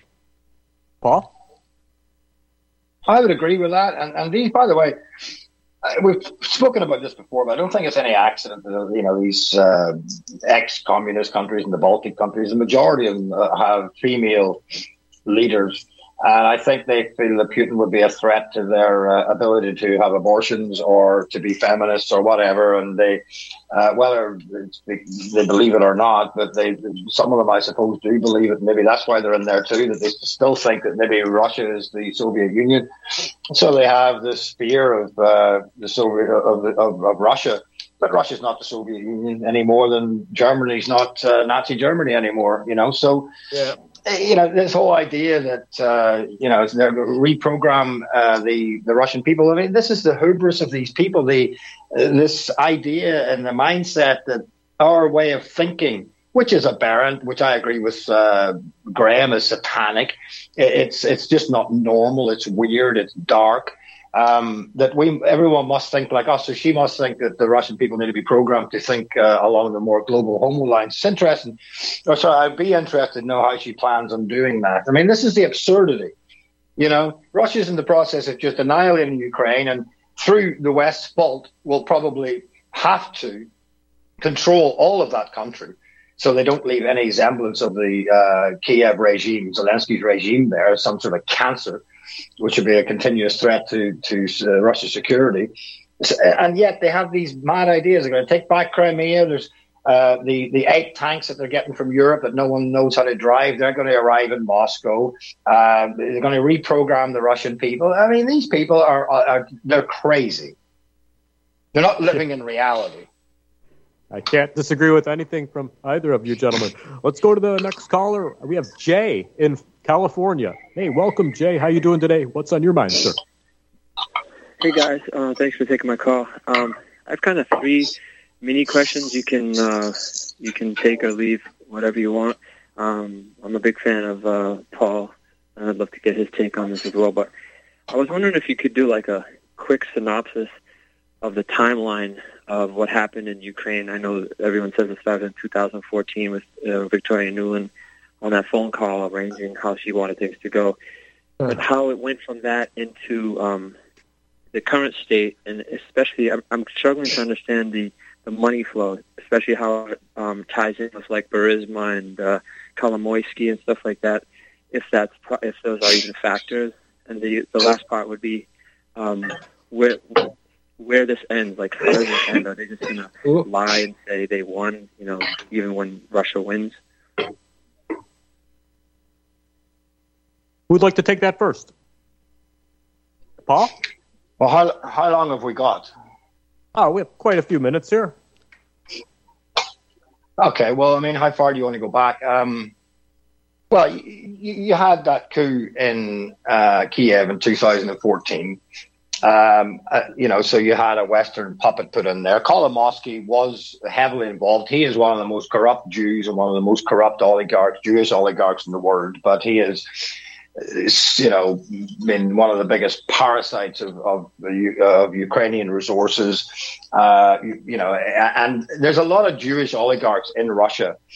Speaker 1: Paul?
Speaker 3: I would agree with that. And, and these, by the way, we've spoken about this before, but I don't think it's any accident that, you know, these uh, ex-communist countries and the Baltic countries, the majority of them uh, have female leaders. And I think they feel that Putin would be a threat to their uh, ability to have abortions or to be feminists or whatever. And they, uh, whether they, they believe it or not, but they, some of them, I suppose, do believe it. Maybe that's why they're in there too, that they still think that maybe Russia is the Soviet Union. So they have this fear of uh, the Soviet of, of, of Russia. But Russia's not the Soviet Union any more than Germany's not uh, Nazi Germany anymore, you know. So, yeah. You know, this whole idea that, uh, you know, they're going to reprogram uh, the, the Russian people. I mean, this is the hubris of these people, the uh, this idea and the mindset that our way of thinking, which is aberrant, which I agree with uh, Graham, is satanic. It's it's just not normal. It's weird. It's dark. Um, that we everyone must think like us. So she must think that the Russian people need to be programmed to think uh, along the more global homo lines. It's interesting. Or so I'd be interested to know how she plans on doing that. I mean, this is the absurdity. You know, Russia's in the process of just annihilating Ukraine, and through the West's fault, will probably have to control all of that country, so they don't leave any semblance of the uh, Kiev regime, Zelensky's regime there, as some sort of cancer, which would be a continuous threat to, to uh, Russia's security. And yet they have these mad ideas. They're going to take back Crimea. There's uh, the, the eight tanks that they're getting from Europe that no one knows how to drive. They're going to arrive in Moscow. Uh, they're going to reprogram the Russian people. I mean, these people are, are, are they're crazy. They're not living in reality.
Speaker 1: I can't disagree with anything from either of you gentlemen. Let's go to the next caller. We have Jay in California. Hey, welcome, Jay. How you doing today? What's on your mind, sir?
Speaker 14: Hey, guys. Uh, thanks for taking my call. Um, I have kind of three mini questions. You can uh, you can take or leave whatever you want. Um, I'm a big fan of uh, Paul, and I'd love to get his take on this as well. But I was wondering if you could do like a quick synopsis of the timeline of what happened in Ukraine. I know everyone says it started in two thousand fourteen with uh, Victoria Nuland on that phone call arranging how she wanted things to go, but how it went from that into um, the current state, and especially I'm, I'm struggling to understand the, the money flow, especially how it um, ties in with like Burisma and uh, Kolomoisky and stuff like that, if that's if those are even factors. And the the last part would be um, where where this ends. Like, how does it end? Are they just going to lie and say they won, you know, even when Russia wins?
Speaker 1: Who'd like to take that first? Paul?
Speaker 3: Well, how how long have we got?
Speaker 1: Oh, we have quite a few minutes here.
Speaker 3: Okay, well, I mean, how far do you want to go back? Um, well, you, you had that coup in uh, Kiev in two thousand fourteen. Um, uh, you know, so you had a Western puppet put in there. Kolomoisky was heavily involved. He is one of the most corrupt Jews and one of the most corrupt oligarchs, Jewish oligarchs in the world, but he is... you know, been one of the biggest parasites of of, of Ukrainian resources, uh, you, you know, and there's a lot of Jewish oligarchs in Russia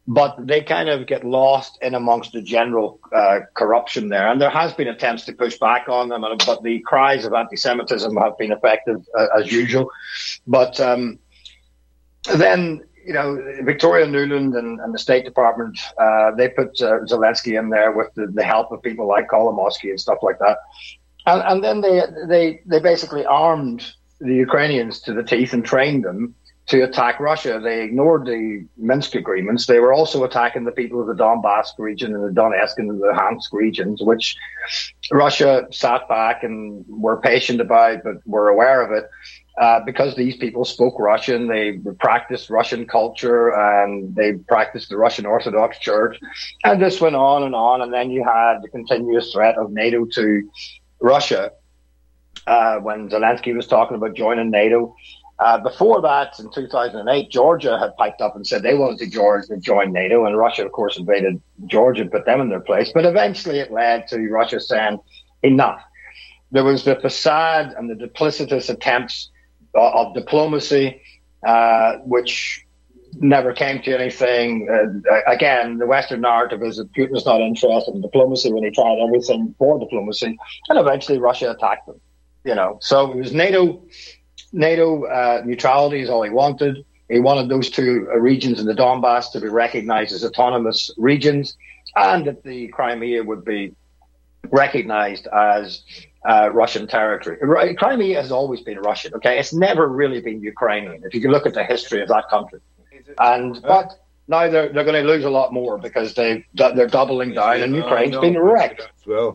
Speaker 3: but they kind of get lost in amongst the general uh, corruption there. And there has been attempts to push back on them, but the cries of anti-Semitism have been effective uh, as usual. But um, then, you know, Victoria Nuland and, and the State Department, uh, they put uh, Zelensky in there with the, the help of people like Kolomoisky and stuff like that. And, and then they, they, they basically armed the Ukrainians to the teeth and trained them to attack Russia. They ignored the Minsk agreements. They were also attacking the people of the Donbass region and the Donetsk and the Luhansk regions, which Russia sat back and were patient about, but were aware of it. Uh, because these people spoke Russian, they practiced Russian culture, and they practiced the Russian Orthodox Church. And this went on and on. And then you had the continuous threat of NATO to Russia uh, when Zelensky was talking about joining NATO. Uh, before that, in two thousand eight, Georgia had piped up and said they wanted to, Georgia, to join NATO. And Russia, of course, invaded Georgia and put them in their place. But eventually it led to Russia saying, enough. There was the facade and the duplicitous attempts of diplomacy, uh, which never came to anything. Uh, again, the Western narrative is that Putin's not interested in diplomacy when he tried everything for diplomacy, and eventually Russia attacked them. You know, so it was NATO. NATO uh, neutrality is all he wanted. He wanted those two uh, regions in the Donbass to be recognized as autonomous regions, and that the Crimea would be recognized as Uh, Russian territory. Crimea has always been Russian, okay? It's never really been Ukrainian, if you can look at the history of that country. And But now they're, they're going to lose a lot more because they've, they're doubling down, and Ukraine's been wrecked.
Speaker 2: Well,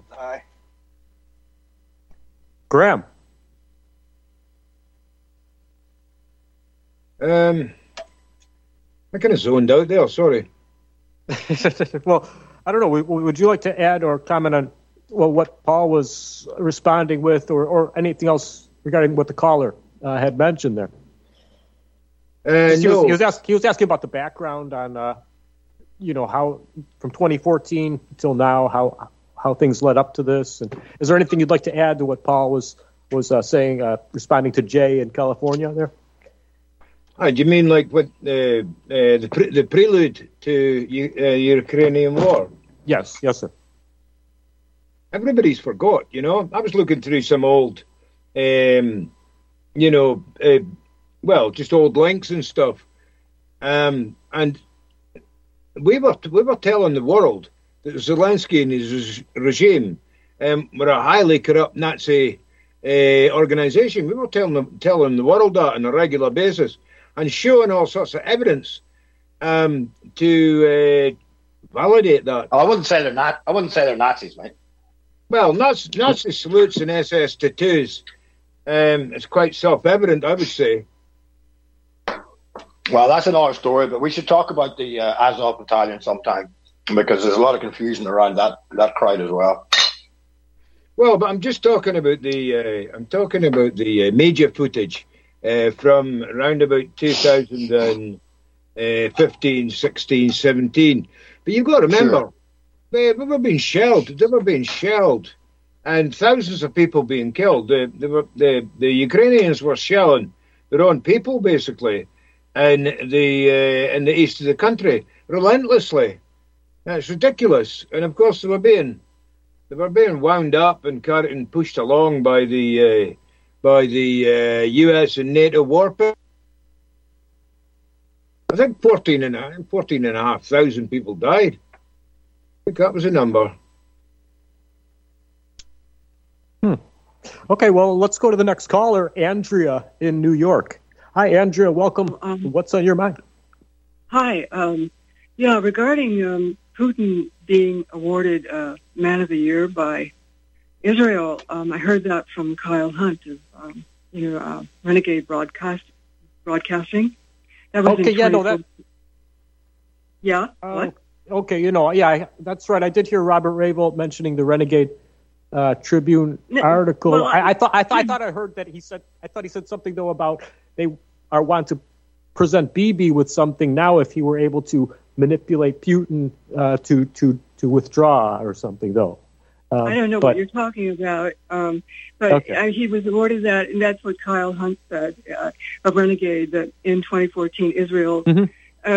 Speaker 1: Graham.
Speaker 2: Um, I kind of zoned out there, sorry.
Speaker 1: Well, I don't know. Would you like to add or comment on well, what Paul was responding with, or, or anything else regarding what the caller uh, had mentioned there?
Speaker 2: Uh,
Speaker 1: he,
Speaker 2: no.
Speaker 1: was, he, was ask, he was asking about the background on, uh, you know, how from twenty fourteen until now, how how things led up to this. And is there anything you'd like to add to what Paul was was uh, saying, uh, responding to Jay in California there?
Speaker 2: Ah, do you mean like what uh, uh, the pre- the prelude to uh, Ukrainian war?
Speaker 1: Yes, yes, sir.
Speaker 2: Everybody's forgot, you know. I was looking through some old, um, you know, uh, well, just old links and stuff, um, and we were we were telling the world that Zelensky and his regime um, were a highly corrupt Nazi uh, organization. We were telling them, telling the world that on a regular basis, and showing all sorts of evidence um, to uh, validate that.
Speaker 3: Oh, I wouldn't say they're not. I wouldn't say they're Nazis, mate.
Speaker 2: Well, Nazi, Nazi salutes and S S tattoos. Um, it's quite self-evident, I would say.
Speaker 3: Well, that's another story, but we should talk about the uh, Azov battalion sometime, because there's a lot of confusion around that that crowd as well.
Speaker 2: Well, but I'm just talking about the uh, I'm talking about the uh, media footage uh, from around about two thousand fifteen, sixteen, seventeen. But you've got to remember. Sure. They were being shelled. They were being shelled, and thousands of people being killed. The the the, the Ukrainians were shelling their own people basically, in the uh, in the east of the country relentlessly. That's ridiculous. And of course they were being they were being wound up and carried and pushed along by the uh, by the uh, U S and NATO warfare. I think fourteen and a, fourteen and a half thousand people died. I think that was a number.
Speaker 1: Hmm. Okay, well, let's go to the next caller, Andrea in New York. Hi, Andrea. Welcome. Um, What's on your mind?
Speaker 15: Hi. Um, yeah, regarding um, Putin being awarded uh, Man of the Year by Israel, um, I heard that from Kyle Hunt of um, you know, uh, Renegade Broadcast Broadcasting. That was
Speaker 1: okay, yeah, no, that.
Speaker 15: Yeah.
Speaker 1: Uh,
Speaker 15: what?
Speaker 1: Okay, you know, yeah, I, that's right. I did hear Robert Raybould mentioning the Renegade uh, Tribune article.
Speaker 15: Well,
Speaker 1: I, I thought, I thought, I thought I heard that he said. I thought he said something though about they are want to present Bibi with something now if he were able to manipulate Putin uh, to to to withdraw or something though. Um,
Speaker 15: I don't know
Speaker 1: but,
Speaker 15: what you're talking about, um, but
Speaker 1: okay.
Speaker 15: uh, he was awarded that, and that's what Kyle Hunt said uh, of Renegade, that in twenty fourteen Israel.
Speaker 1: Mm-hmm.
Speaker 15: Uh,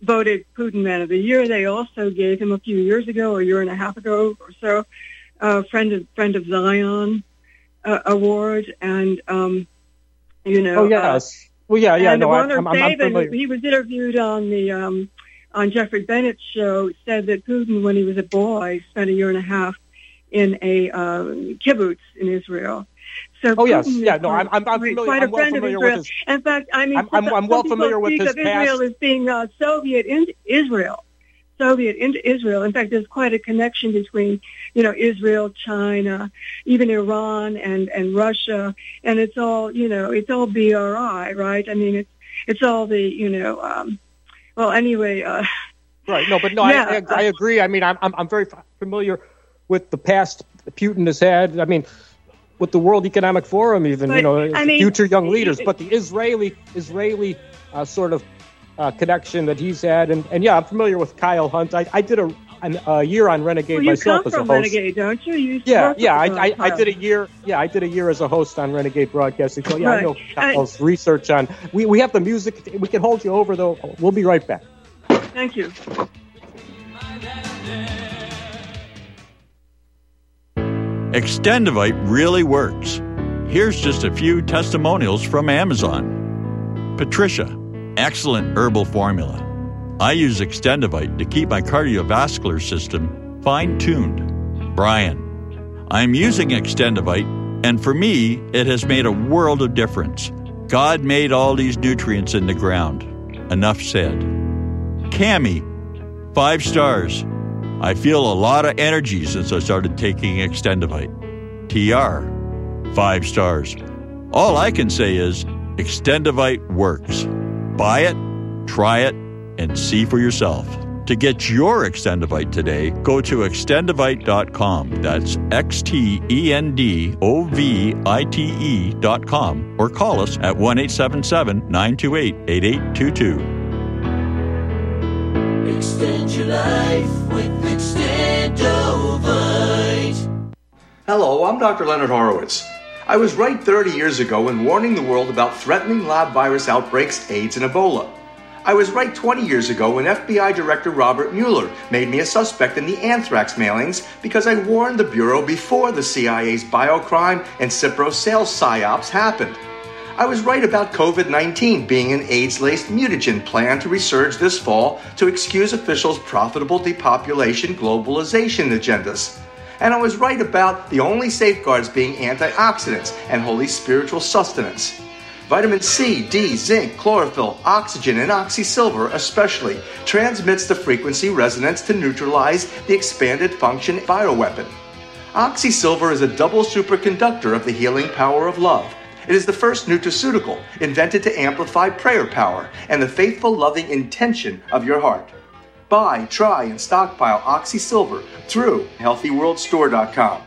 Speaker 15: voted Putin Man of the Year. They also gave him a few years ago, a year and a half ago or so, a friend of friend of Zion uh, award, and um, you know.
Speaker 1: Oh yes. Uh, well, yeah, yeah.
Speaker 15: And
Speaker 1: No,
Speaker 15: Warner
Speaker 1: I'm, I'm, I'm familiar.
Speaker 15: He was interviewed on the um, on Jeffrey Bennett's show. Said that Putin, when he was a boy, spent a year and a half in a um, kibbutz in Israel. So
Speaker 1: oh
Speaker 15: Putin
Speaker 1: yes, yeah. No, I'm, I'm, I'm familiar.
Speaker 15: Quite
Speaker 1: I'm
Speaker 15: a
Speaker 1: well
Speaker 15: friend
Speaker 1: familiar
Speaker 15: of Israel.
Speaker 1: with his.
Speaker 15: In fact, I mean,
Speaker 1: I'm, I'm, I'm well familiar with his
Speaker 15: of Israel
Speaker 1: past.
Speaker 15: as being uh, Soviet in Israel. Soviet into Israel. In fact, there's quite a connection between, you know, Israel, China, even Iran and, and Russia, and it's all, you know, it's all B R I, right? I mean, it's it's all the, you know, um, well, anyway. Uh,
Speaker 1: right. No, but no, yeah, I, I, I agree. I mean, I'm I'm I'm very familiar with the past Putin has had. I mean, with the World Economic Forum, even
Speaker 15: but,
Speaker 1: you know,
Speaker 15: I mean,
Speaker 1: future young leaders. But the Israeli Israeli uh, sort of. Uh, connection that he's had, and, and yeah, I'm familiar with Kyle Hunt. I, I did a an, a year on Renegade
Speaker 15: well, you
Speaker 1: myself
Speaker 15: come
Speaker 1: as a
Speaker 15: from
Speaker 1: host.
Speaker 15: Renegade, don't you? you
Speaker 1: yeah, yeah, I, I, I did a year. Yeah, I did a year as a host on Renegade Broadcasting. So yeah,
Speaker 15: right.
Speaker 1: I know Kyle's I, research on. We we have the music. We can hold you over though. We'll be right back.
Speaker 15: Thank you.
Speaker 16: Extendivite really works. Here's just a few testimonials from Amazon. Patricia. Excellent herbal formula. I use Extendivite to keep my cardiovascular system fine-tuned. Brian. I'm using Extendivite, and for me, it has made a world of difference. God made all these nutrients in the ground. Enough said. Cami. Five stars. I feel a lot of energy since I started taking Extendivite. T R. Five stars. All I can say is Extendivite works. Buy it, try it, and see for yourself. To get your Extendivite today, go to extendivite dot com. That's X T E N D O V I T E dot com. Or call us at one eight seven seven, nine two eight, eight eight two two.
Speaker 17: Extend your life with Extendivite.
Speaker 18: Hello, I'm Doctor Leonard Horowitz. I was right thirty years ago in warning the world about threatening lab virus outbreaks, AIDS, and Ebola. I was right twenty years ago when F B I Director Robert Mueller made me a suspect in the anthrax mailings because I warned the Bureau before the C I A's biocrime and Cipro sales psyops happened. I was right about COVID nineteen being an AIDS-laced mutagen planned to resurge this fall to excuse officials' profitable depopulation globalization agendas. And I was right about the only safeguards being antioxidants and holy spiritual sustenance. Vitamin C, D, zinc, chlorophyll, oxygen, and oxysilver especially transmits the frequency resonance to neutralize the expanded function bioweapon. Oxysilver is a double superconductor of the healing power of love. It is the first nutraceutical invented to amplify prayer power and the faithful, loving intention of your heart. Buy, try, and stockpile Oxysilver through healthy world store dot com.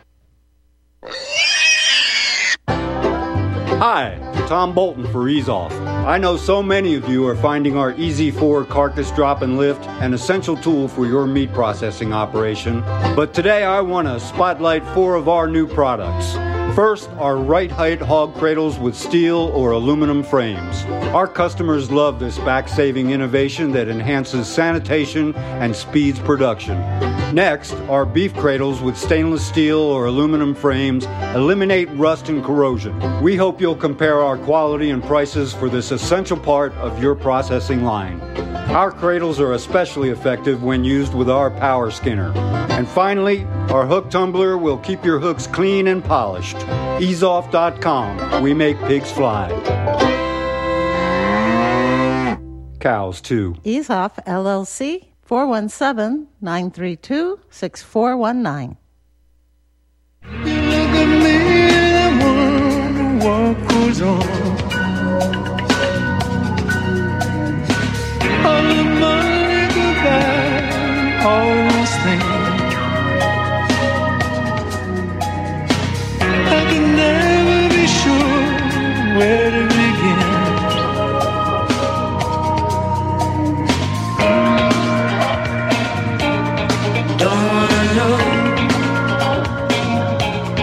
Speaker 19: Hi, Tom Bolton for Ease Off. I know so many of you are finding our Easy four carcass drop and lift an essential tool for your meat processing operation, but today I want to spotlight four of our new products. First, our right height hog cradles with steel or aluminum frames. Our customers love this back-saving innovation that enhances sanitation and speeds production. Next, our beef cradles with stainless steel or aluminum frames eliminate rust and corrosion. We hope you'll compare our quality and prices for this essential part of your processing line. Our cradles are especially effective when used with our power skinner. And finally, our hook tumbler will keep your hooks clean and polished. ease off dot com. We make pigs fly. Cows, too.
Speaker 20: Ease Off, L L C, four one seven, nine three two, six four one nine.
Speaker 17: You look at me and wonder what goes on. All the money goodbye, all those things. I can never be sure where to begin. Don't wanna know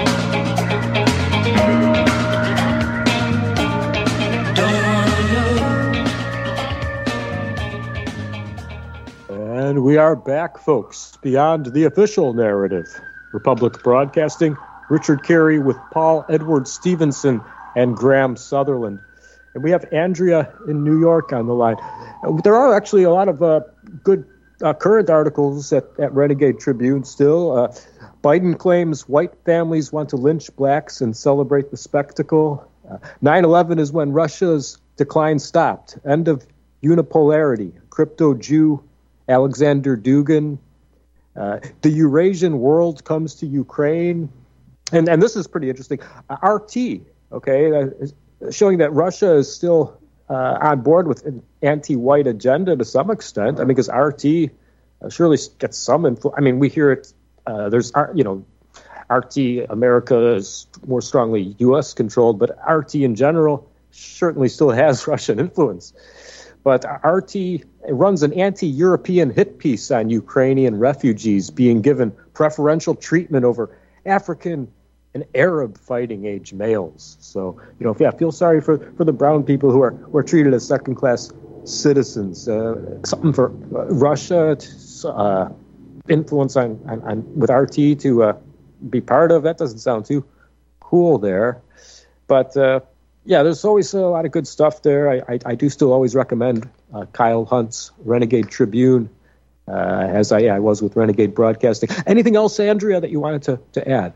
Speaker 1: are back, folks, beyond the official narrative. Republic Broadcasting, Richard Carey with Paul Edward Stevenson and Graham Sutherland. And we have Andrea in New York on the line. There are actually a lot of uh, good uh, current articles at, at Renegade Tribune still. Uh, Biden claims white families want to lynch blacks and celebrate the spectacle. Uh, nine eleven is when Russia's decline stopped. End of unipolarity. Crypto Jew Alexander Dugin. Uh, the Eurasian world comes to Ukraine. And and this is pretty interesting. Uh, R T, okay, uh, showing that Russia is still uh, on board with an anti-white agenda to some extent. I mean, because R T uh, surely gets some influence. I mean, we hear it. Uh, there's, you know, R T America is more strongly U S controlled, but R T in general certainly still has Russian influence. But R T runs an anti-European hit piece on Ukrainian refugees being given preferential treatment over African and Arab fighting age males. So, you know, yeah, feel sorry for, for the brown people who are, who are treated as second-class citizens. Uh, something for uh, Russia to, uh, influence on, on, on with R T to uh, be part of. That doesn't sound too cool there. But, uh, yeah, there's always a lot of good stuff there. I, I, I do still always recommend uh, Kyle Hunt's Renegade Tribune, uh, as I, I was with Renegade Broadcasting. Anything else, Andrea, that you wanted to, to add?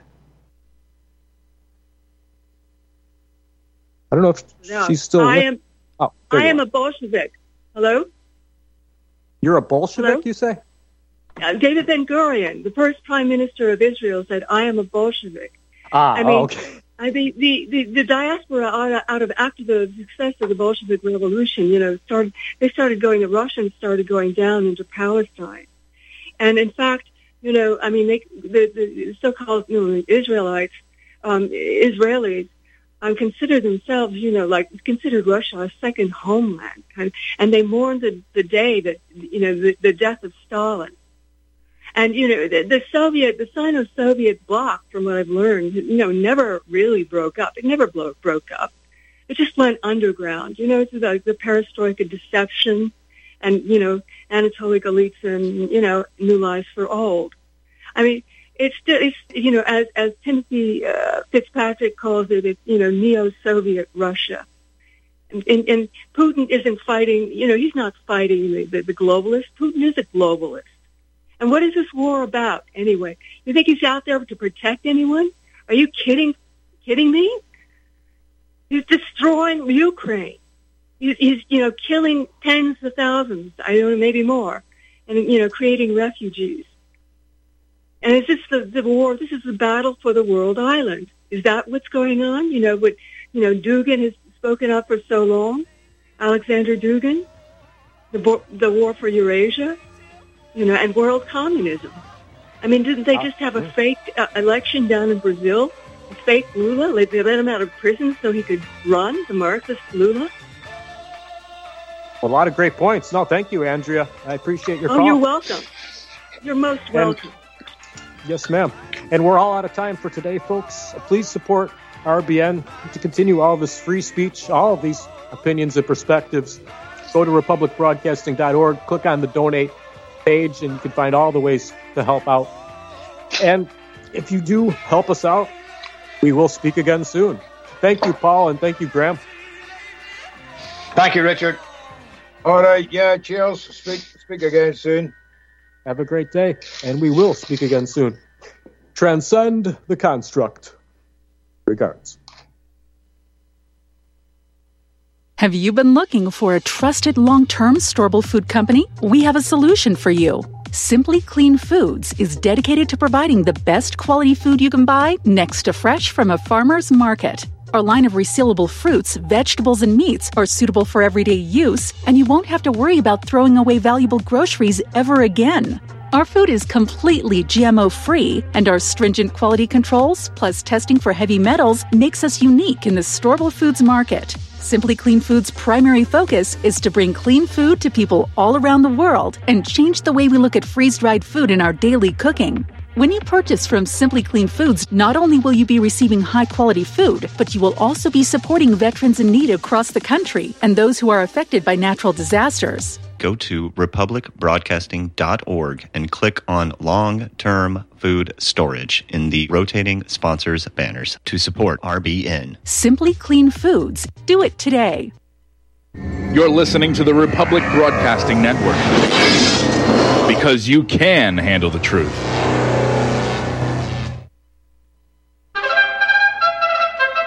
Speaker 1: I don't know if
Speaker 15: no,
Speaker 1: she's still.
Speaker 15: I
Speaker 1: with...
Speaker 15: am.
Speaker 1: Oh,
Speaker 15: I am a Bolshevik. Hello.
Speaker 1: You're a Bolshevik,
Speaker 15: Hello?
Speaker 1: you say?
Speaker 15: Uh, David Ben-Gurion, the first prime minister of Israel, said, "I am a Bolshevik."
Speaker 1: Ah,
Speaker 15: I mean,
Speaker 1: oh, okay.
Speaker 15: I mean, the, the, the diaspora out of, out of after the success of the Bolshevik Revolution, you know, started they started going. The Russians started going down into Palestine, and in fact, you know, I mean, they, the, the so-called you know, Israelites, um, Israelis. Um, consider themselves, you know, like considered Russia a second homeland, kind of, and they mourned the, the day that, you know, the, the death of Stalin. And, you know, the, the Soviet, the Sino-Soviet bloc, from what I've learned, you know, never really broke up. It never blo- broke up. It just went underground. You know, it's like the perestroika deception and, you know, Anatoly Golitsyn, you know, New Lives for Old. I mean, It's, it's, you know, as, as Timothy uh, Fitzpatrick calls it, it's, you know, neo-Soviet Russia. And, and, and Putin isn't fighting, you know, he's not fighting the, the, the globalists. Putin is a globalist. And what is this war about, anyway? You think he's out there to protect anyone? Are you kidding, kidding me? He's destroying Ukraine. He's, he's, you know, killing tens of thousands, I don't know, maybe more, and, you know, creating refugees. And is this the, the war? This is the battle for the world island. Is that what's going on? You know, what, you know, Dugin has spoken up for so long. Alexander Dugin, the the war for Eurasia, you know, and world communism. I mean, didn't they just have a fake uh, election down in Brazil? A fake Lula? Like they let him out of prison so he could run, the Marxist Lula?
Speaker 1: A lot of great points. No, thank you, Andrea. I appreciate your
Speaker 15: oh,
Speaker 1: call.
Speaker 15: Oh, you're welcome. You're most
Speaker 1: And-
Speaker 15: welcome.
Speaker 1: Yes, ma'am. And we're all out of time for today, folks. Please support R B N to continue all this free speech, all of these opinions and perspectives. Go to republic broadcasting dot org, click on the donate page, and you can find all the ways to help out. And if you do help us out, we will speak again soon. Thank you, Paul, and thank you, Graham.
Speaker 3: Thank you, Richard.
Speaker 2: All right, yeah, cheers. Speak, speak again soon.
Speaker 1: Have a great day, and we will speak again soon. Transcend the construct. Regards.
Speaker 21: Have you been looking for a trusted long-term storable food company? We have a solution for you. Simply Clean Foods is dedicated to providing the best quality food you can buy next to fresh from a farmer's market. Our line of resealable fruits, vegetables, and meats are suitable for everyday use, and you won't have to worry about throwing away valuable groceries ever again. Our food is completely G M O-free, and our stringent quality controls, plus testing for heavy metals, makes us unique in the storable foods market. Simply Clean Foods' primary focus is to bring clean food to people all around the world and change the way we look at freeze-dried food in our daily cooking. When you purchase from Simply Clean Foods, not only will you be receiving high-quality food, but you will also be supporting veterans in need across the country and those who are affected by natural disasters.
Speaker 5: go to republic broadcasting dot org and click on long-term food storage in the rotating sponsors banners to support R B N.
Speaker 21: Simply Clean Foods. Do it today.
Speaker 4: You're listening to the Republic Broadcasting Network, because you can handle the truth.